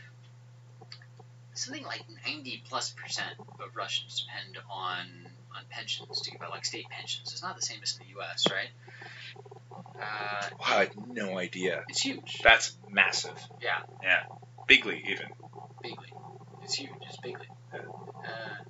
Something like ninety plus percent of Russians depend on on pensions, to about like state pensions. It's not the same as in the U S, right? Uh, Wow, I had no idea. it's huge. That's massive. Yeah, Yeah. Bigly, even. bigly. It's huge. It's bigly. Uh,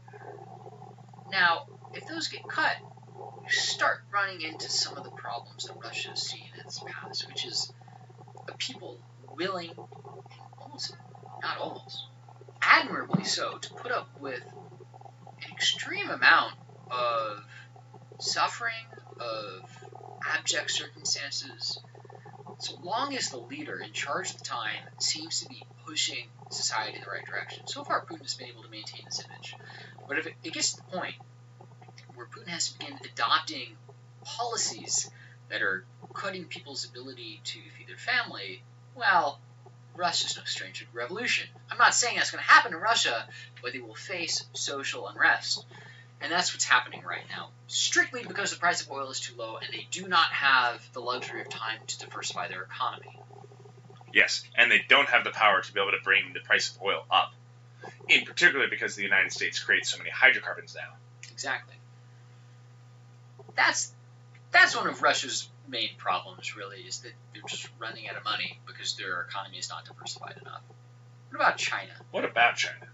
now, if those get cut, you start running into some of the problems that Russia has seen in its past, which is a people willing, almost, not almost, admirably so, to put up with an extreme amount of suffering, of abject circumstances, so long as the leader in charge at the time seems to be pushing society in the right direction. So far, Putin has been able to maintain this image. But if it, it gets to the point where Putin has to begin adopting policies that are cutting people's ability to feed their family, well, Russia's no stranger to revolution. I'm not saying that's going to happen in Russia, but they will face social unrest. And that's what's happening right now, strictly because the price of oil is too low and they do not have the luxury of time to diversify their economy. Yes, and they don't have the power to be able to bring the price of oil up, in particular because the United States creates so many hydrocarbons now. Exactly. That's that's one of Russia's main problems, really, is that they're just running out of money because their economy is not diversified enough. What about China? What about China?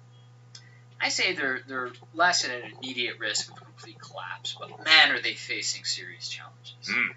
I say they're they're less at an immediate risk of a complete collapse, but man, are they facing serious challenges. Mm.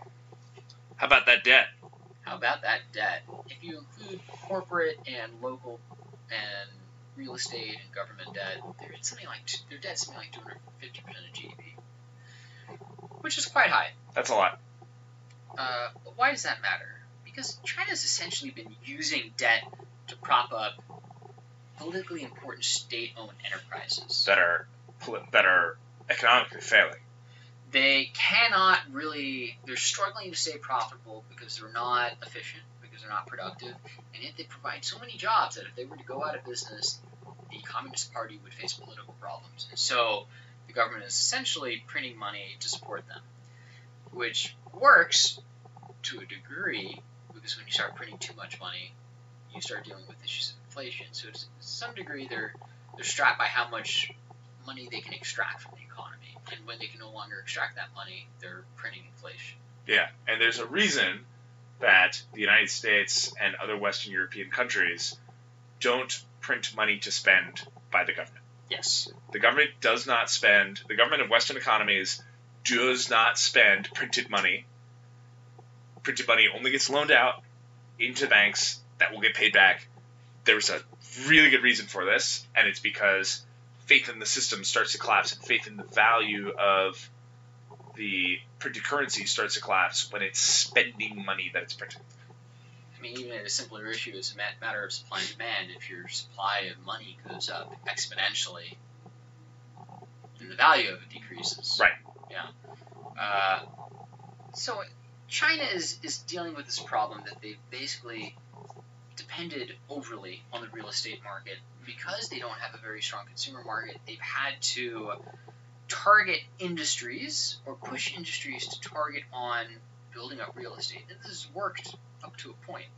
How about that debt? How about that debt? If you include corporate and local and real estate and government debt, they're something like their debt's something like two hundred fifty percent of G D P, which is quite high. That's a lot. Uh, but why does that matter? Because China's essentially been using debt to prop up politically important state-owned enterprises that are that are economically failing. They cannot really, they're struggling to stay profitable because they're not efficient, because they're not productive, and yet they provide so many jobs that if they were to go out of business, the Communist Party would face political problems. And so the government is essentially printing money to support them, which works to a degree, because when you start printing too much money, you start dealing with issues of inflation. So to some degree, they're they're strapped by how much money they can extract from the economy. And when they can no longer extract that money, they're printing inflation. Yeah, and there's a reason that the United States and other Western European countries don't print money to spend by the government. Yes. The government does not spend, the government of Western economies does not spend printed money. Printed money only gets loaned out into banks that will get paid back. There's a really good reason for this, and it's because faith in the system starts to collapse, and faith in the value of the printed currency starts to collapse when it's spending money that it's printing. I mean, even at a simpler issue as a matter of supply and demand, if your supply of money goes up exponentially, then the value of it decreases. Right. Yeah. Uh, so China is, is dealing with this problem that they've basically depended overly on the real estate market. Because they don't have a very strong consumer market, they've had to target industries or push industries to target on building up real estate. And this has worked up to a point.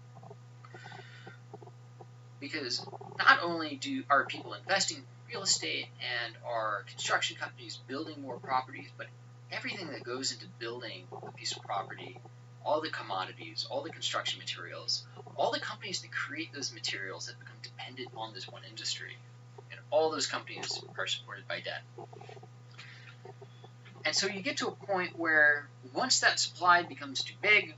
Because not only do are people investing in real estate and are construction companies building more properties, but everything that goes into building a piece of property, all the commodities, all the construction materials, all the companies that create those materials have become dependent on this one industry. And all those companies are supported by debt. And so you get to a point where once that supply becomes too big,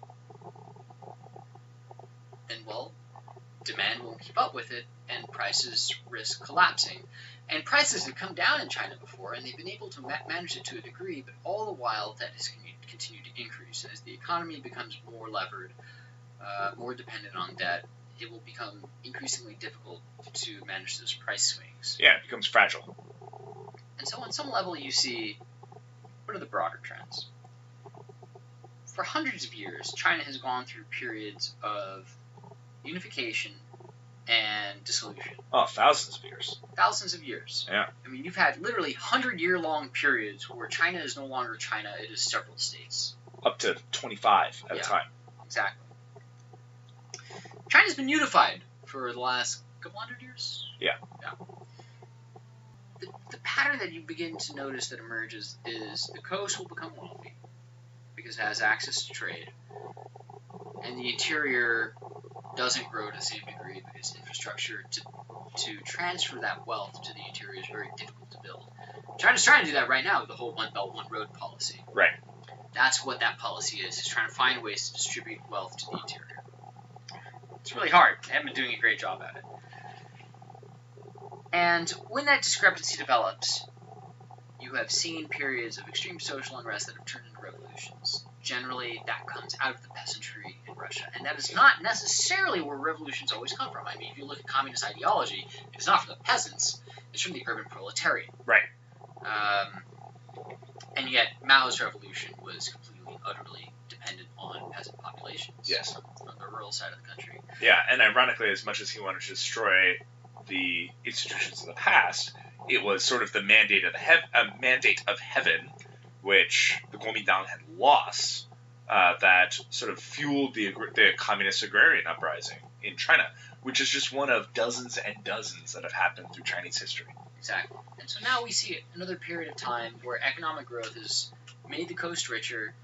then, well, demand won't keep up with it, and prices risk collapsing. And prices have come down in China before, and they've been able to ma- manage it to a degree, but all the while that has continued to increase. And as the economy becomes more levered, uh, more dependent on debt, it will become increasingly difficult to manage those price swings. Yeah, it becomes fragile. And so on some level you see, what are the broader trends? For hundreds of years, China has gone through periods of unification and dissolution. Oh, thousands of years. Thousands of years. Yeah. I mean, you've had literally hundred-year-long periods where China is no longer China, it is several states. Up to twenty-five at Yeah. a time. Exactly. China's been unified for the last couple hundred years. Yeah. Yeah. The, the pattern that you begin to notice that emerges is the coast will become wealthy because it has access to trade, and the interior doesn't grow to the same degree because infrastructure to to transfer that wealth to the interior is very difficult to build. China's trying to do that right now with the whole One Belt, One Road policy. Right. That's what that policy is, is trying to find ways to distribute wealth to the interior. It's really hard. They haven't been doing a great job at it. And when that discrepancy develops, you have seen periods of extreme social unrest that have turned into revolutions. Generally, that comes out of the peasantry in Russia. And that is not necessarily where revolutions always come from. I mean, if you look at communist ideology, it's not from the peasants, it's from the urban proletariat. Right. Um, and yet, Mao's revolution was completely, utterly dependent on peasant populations. Yes. From the rural side of the country. Yeah, and ironically, as much as he wanted to destroy the institutions of the past, it was sort of the mandate of the hev- uh, mandate of heaven, which the Kuomintang had lost, uh, that sort of fueled the agr- the communist agrarian uprising in China, which is just one of dozens and dozens that have happened through Chinese history. Exactly. And so now we see another period of time where economic growth has made the coast richer,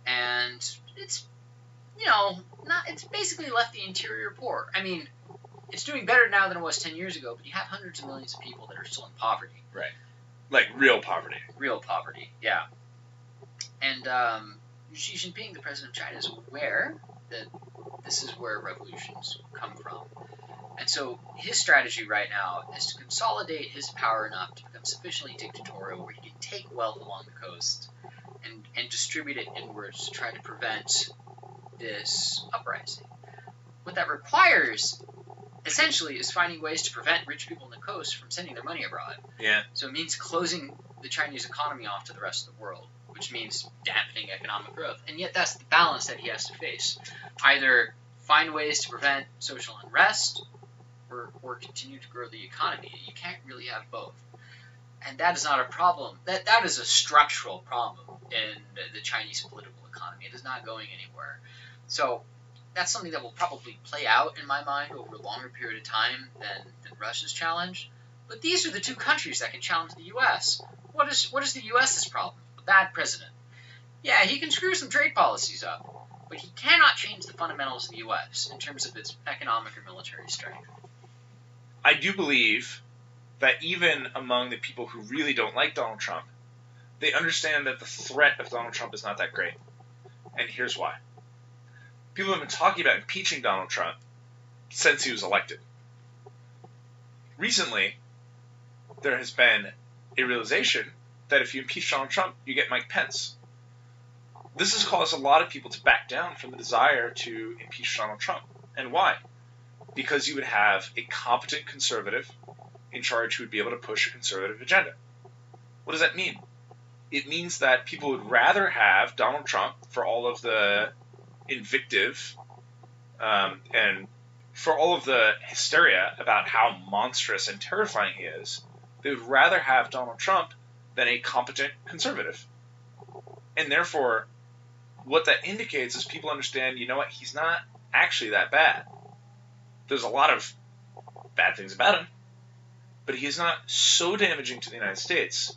and it's, you know, not. It's basically left the interior poor. I mean, it's doing better now than it was ten years ago, but you have hundreds of millions of people that are still in poverty. Right. Like real poverty. Real poverty, yeah. And um, Xi Jinping, the president of China, is aware that this is where revolutions come from. And so his strategy right now is to consolidate his power enough to become sufficiently dictatorial where he can take wealth along the coast and, and distribute it inwards to try to prevent this uprising. What that requires, essentially, is finding ways to prevent rich people on the coast from sending their money abroad. Yeah. So it means closing the Chinese economy off to the rest of the world, which means dampening economic growth. And yet that's the balance that he has to face. Either find ways to prevent social unrest or, or continue to grow the economy. You can't really have both. And that is not a problem. That That is a structural problem in the Chinese political economy. It is not going anywhere. So that's something that will probably play out, in my mind, over a longer period of time than, than Russia's challenge. But these are the two countries that can challenge the U S. What is what is the U S's problem? A bad president. Yeah, he can screw some trade policies up, but he cannot change the fundamentals of the U S in terms of its economic or military strength. I do believe that even among the people who really don't like Donald Trump, they understand that the threat of Donald Trump is not that great. And here's why. People have been talking about impeaching Donald Trump since he was elected. Recently, there has been a realization that if you impeach Donald Trump, you get Mike Pence. This has caused a lot of people to back down from the desire to impeach Donald Trump. And why? Because you would have a competent conservative in charge who would be able to push a conservative agenda. What does that mean? It means that people would rather have Donald Trump for all of the invective um, and for all of the hysteria about how monstrous and terrifying he is. They would rather have Donald Trump than a competent conservative. And therefore, what that indicates is people understand, you know what, he's not actually that bad. There's a lot of bad things about him, but he's not so damaging to the United States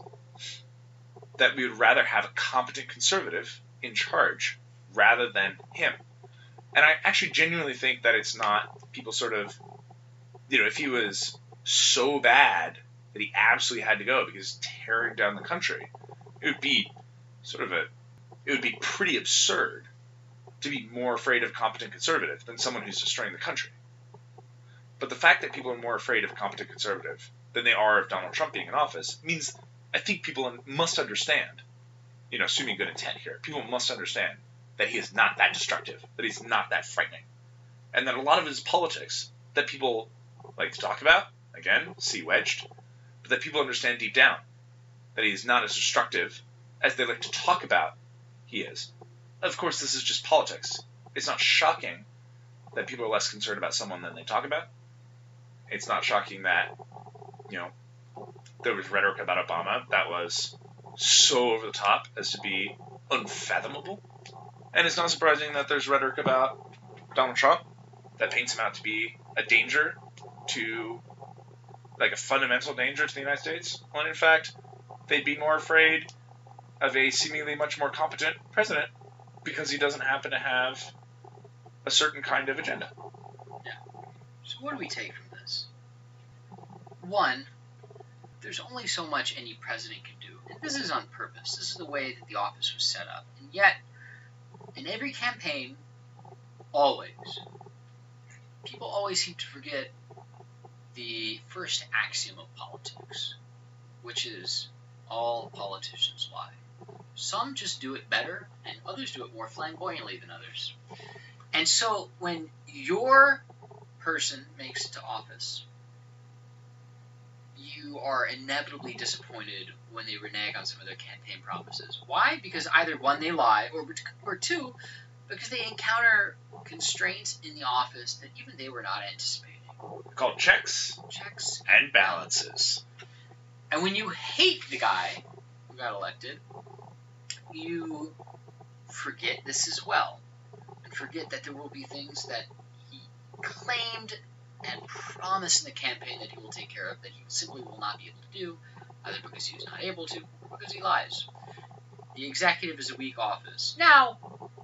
that we would rather have a competent conservative in charge rather than him. And I actually genuinely think that it's not people sort of, you know, if he was so bad that he absolutely had to go because he's tearing down the country, it would be sort of a, it would be pretty absurd to be more afraid of competent conservative than someone who's destroying the country. But the fact that people are more afraid of competent conservative than they are of Donald Trump being in office means I think people must understand, you know, assuming good intent here, people must understand that he is not that destructive, that he's not that frightening, and that a lot of his politics that people like to talk about, again, see wedged, but that people understand deep down that he is not as destructive as they like to talk about he is. Of course, this is just politics. It's not shocking that people are less concerned about someone than they talk about. It's not shocking that, you know, there was rhetoric about Obama that was so over the top as to be unfathomable. And it's not surprising that there's rhetoric about Donald Trump that paints him out to be a danger to, like a fundamental danger to the United States, when in fact they'd be more afraid of a seemingly much more competent president because he doesn't happen to have a certain kind of agenda. Yeah. So what do we take from this? One, there's only so much any president can do. And this is on purpose. This is the way that the office was set up. And yet, in every campaign, always, people always seem to forget the first axiom of politics, which is all politicians lie. Some just do it better, and others do it more flamboyantly than others. And so when your person makes it to office, you are inevitably disappointed when they renege on some of their campaign promises. Why? Because either one, they lie, or, or two, because they encounter constraints in the office that even they were not anticipating. Called checks, checks and balances. And when you hate the guy who got elected, you forget this as well, and forget that there will be things that he claimed and promised in the campaign that he will take care of that he simply will not be able to do, either because he is not able to or because he lies. The executive is a weak office. Now,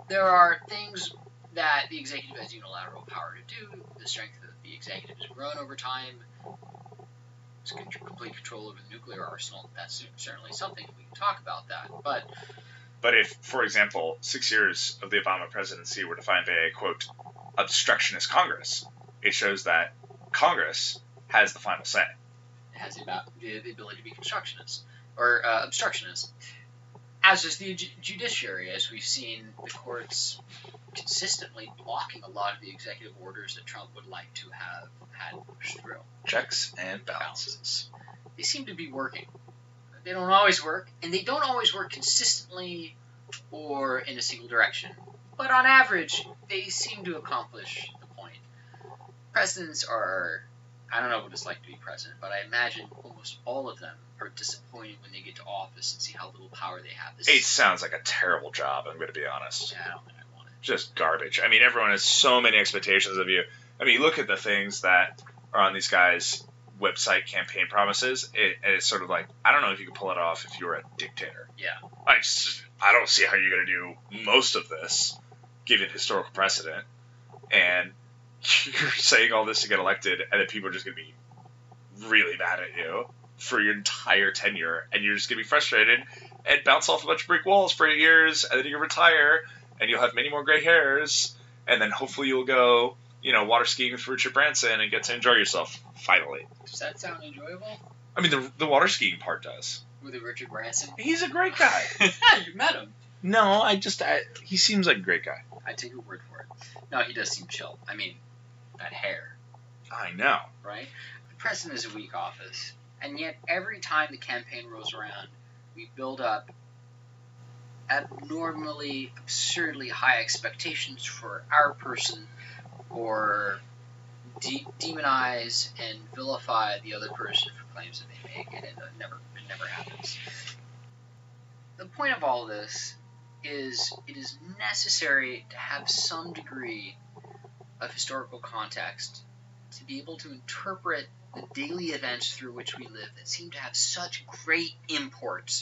there are things that the executive has unilateral power to do. The strength of the executive has grown over time. It's complete control over the nuclear arsenal. That's certainly something we can talk about that. But but if, for example, six years of the Obama presidency were defined by a, quote, obstructionist Congress, it shows that Congress has the final say. It has the, the ability to be constructionist, or uh, obstructionist. As is the ju- judiciary, as we've seen the courts consistently blocking a lot of the executive orders that Trump would like to have had pushed through. Checks and balances. They seem to be working. They don't always work, and they don't always work consistently or in a single direction. But on average, they seem to accomplish the point. Presidents are, I don't know what it's like to be president, but I imagine almost all of them are disappointed when they get to office and see how little power they have. This it is, sounds like a terrible job, I'm going to be honest. Yeah, I don't think I want it. Just garbage. I mean, everyone has so many expectations of you. I mean, look at the things that are on these guys' website campaign promises, it, and it's sort of like, I don't know if you could pull it off if you were a dictator. Yeah. I just, I don't see how you're going to do most of this, given historical precedent, and you're saying all this to get elected, and then people are just going to be really mad at you for your entire tenure, and you're just going to be frustrated and bounce off a bunch of brick walls for eight years, and then you retire, and you'll have many more gray hairs, and then hopefully you'll go, you know, water skiing with Richard Branson and get to enjoy yourself, finally. Does that sound enjoyable? I mean, the, the water skiing part does. With a Richard Branson? He's a great guy. You met him. No, I just, I, he seems like a great guy. I take your word for it. No, he does seem chill. I mean, that hair. I know. Right? The president is a weak office, and yet every time the campaign rolls around, we build up abnormally, absurdly high expectations for our person, or de- demonize and vilify the other person for claims that they make, and it never, it never happens. The point of all this is it is necessary to have some degree of historical context to be able to interpret the daily events through which we live that seem to have such great import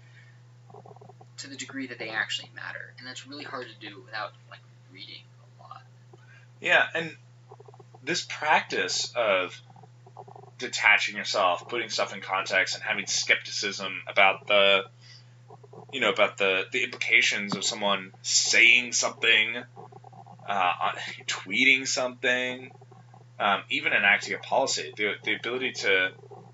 to the degree that they actually matter. And that's really hard to do without like reading a lot. Yeah, and this practice of detaching yourself, putting stuff in context, and having skepticism about the, you know, about the, the implications of someone saying something, uh, tweeting something, um, even enacting a policy, the, the ability to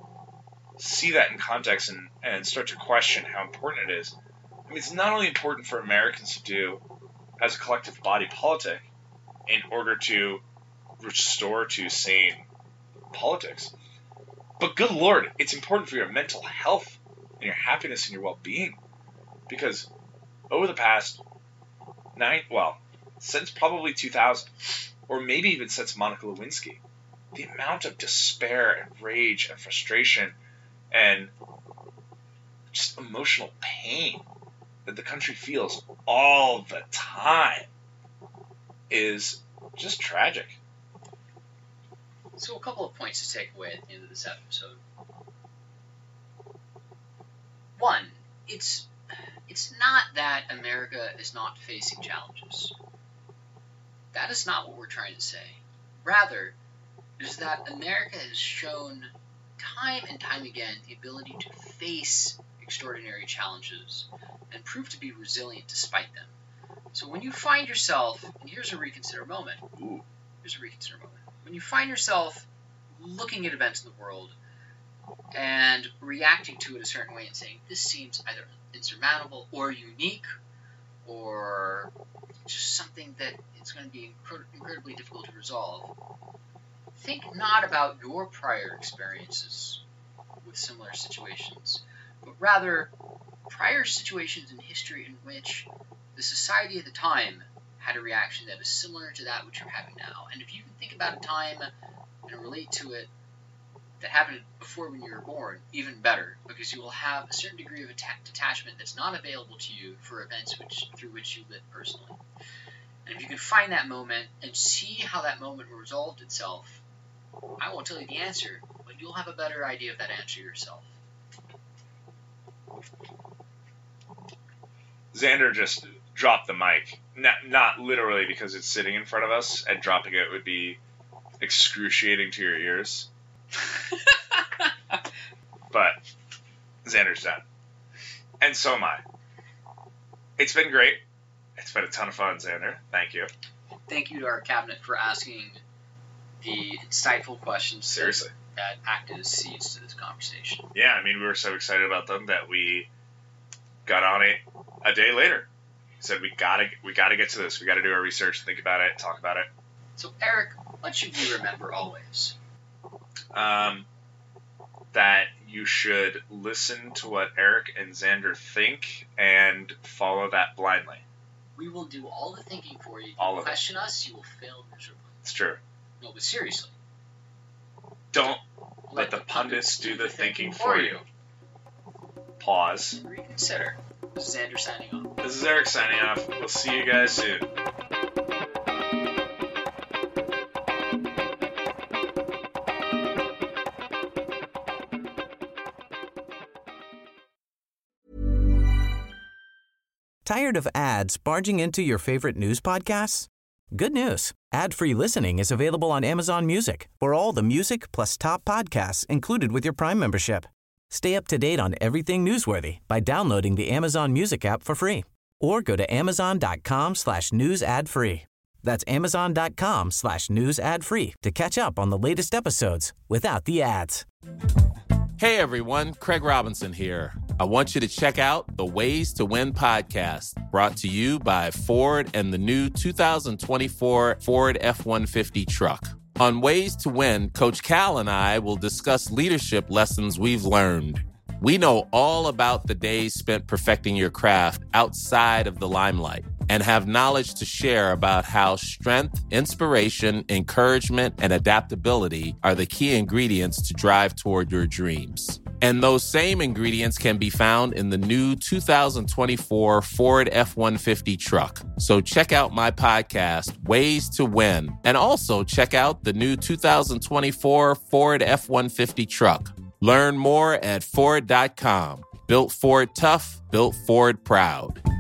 see that in context and, and start to question how important it is. I mean, it's not only important for Americans to do as a collective body politic in order to restore to sane politics, but good Lord, it's important for your mental health and your happiness and your well-being. Because over the past nine, well, since probably two thousand, or maybe even since Monica Lewinsky, the amount of despair and rage and frustration and just emotional pain that the country feels all the time is just tragic. So a couple of points to take away at the end of this episode. One, it's it's not that America is not facing challenges. That is not what we're trying to say. Rather, it is that America has shown time and time again the ability to face extraordinary challenges and prove to be resilient despite them. So when you find yourself, and here's a reconsider moment. Ooh. Here's a reconsider moment. When you find yourself looking at events in the world and reacting to it a certain way and saying, this seems either insurmountable or unique or just something that it's going to be incred- incredibly difficult to resolve, think not about your prior experiences with similar situations, but rather prior situations in history in which the society at the time had a reaction that is similar to that which you're having now. And if you can think about a time and relate to it that happened before when you were born, even better, because you will have a certain degree of atta- detachment that's not available to you for events which through which you live personally. And if you can find that moment and see how that moment resolved itself, I won't tell you the answer, but you'll have a better idea of that answer yourself. Xander just dropped the mic not, not literally because it's sitting in front of us, and dropping it would be excruciating to your ears. But Xander's done. And so am I. It's been great. It's been a ton of fun, Xander. Thank you. Thank you to our cabinet for asking the insightful questions. Seriously. That, that acted as seeds to this conversation. Yeah, I mean, we were so excited about them that we got on it a day later. Said we gotta we gotta get to this. We gotta do our research, think about it, talk about it. So Eric, what should we remember always? Um, that you should listen to what Eric and Xander think and follow that blindly. We will do all the thinking for you. You all of question it. us, you will fail miserably. It's true. No, but seriously. Don't let, let the, the pundits, pundits do the thinking, thinking for you. you. Pause. Reconsider. This is Xander signing off. This is Eric signing off. We'll see you guys soon. Tired of ads barging into your favorite news podcasts? Good news. Ad-free listening is available on Amazon Music for all the music plus top podcasts included with your Prime membership. Stay up to date on everything newsworthy by downloading the Amazon Music app for free or go to amazon.com slash news ad free. That's amazon.com slash news ad free to catch up on the latest episodes without the ads. Hey everyone, Craig Robinson here. I want you to check out the Ways to Win podcast, brought to you by Ford and the new two thousand twenty-four Ford F one fifty truck. On Ways to Win, Coach Cal and I will discuss leadership lessons we've learned. We know all about the days spent perfecting your craft outside of the limelight and have knowledge to share about how strength, inspiration, encouragement, and adaptability are the key ingredients to drive toward your dreams. And those same ingredients can be found in the new two thousand twenty-four Ford F one fifty truck. So check out my podcast, Ways to Win, and also check out the new two thousand twenty-four Ford F one fifty truck. Learn more at Ford dot com. Built Ford tough, built Ford proud.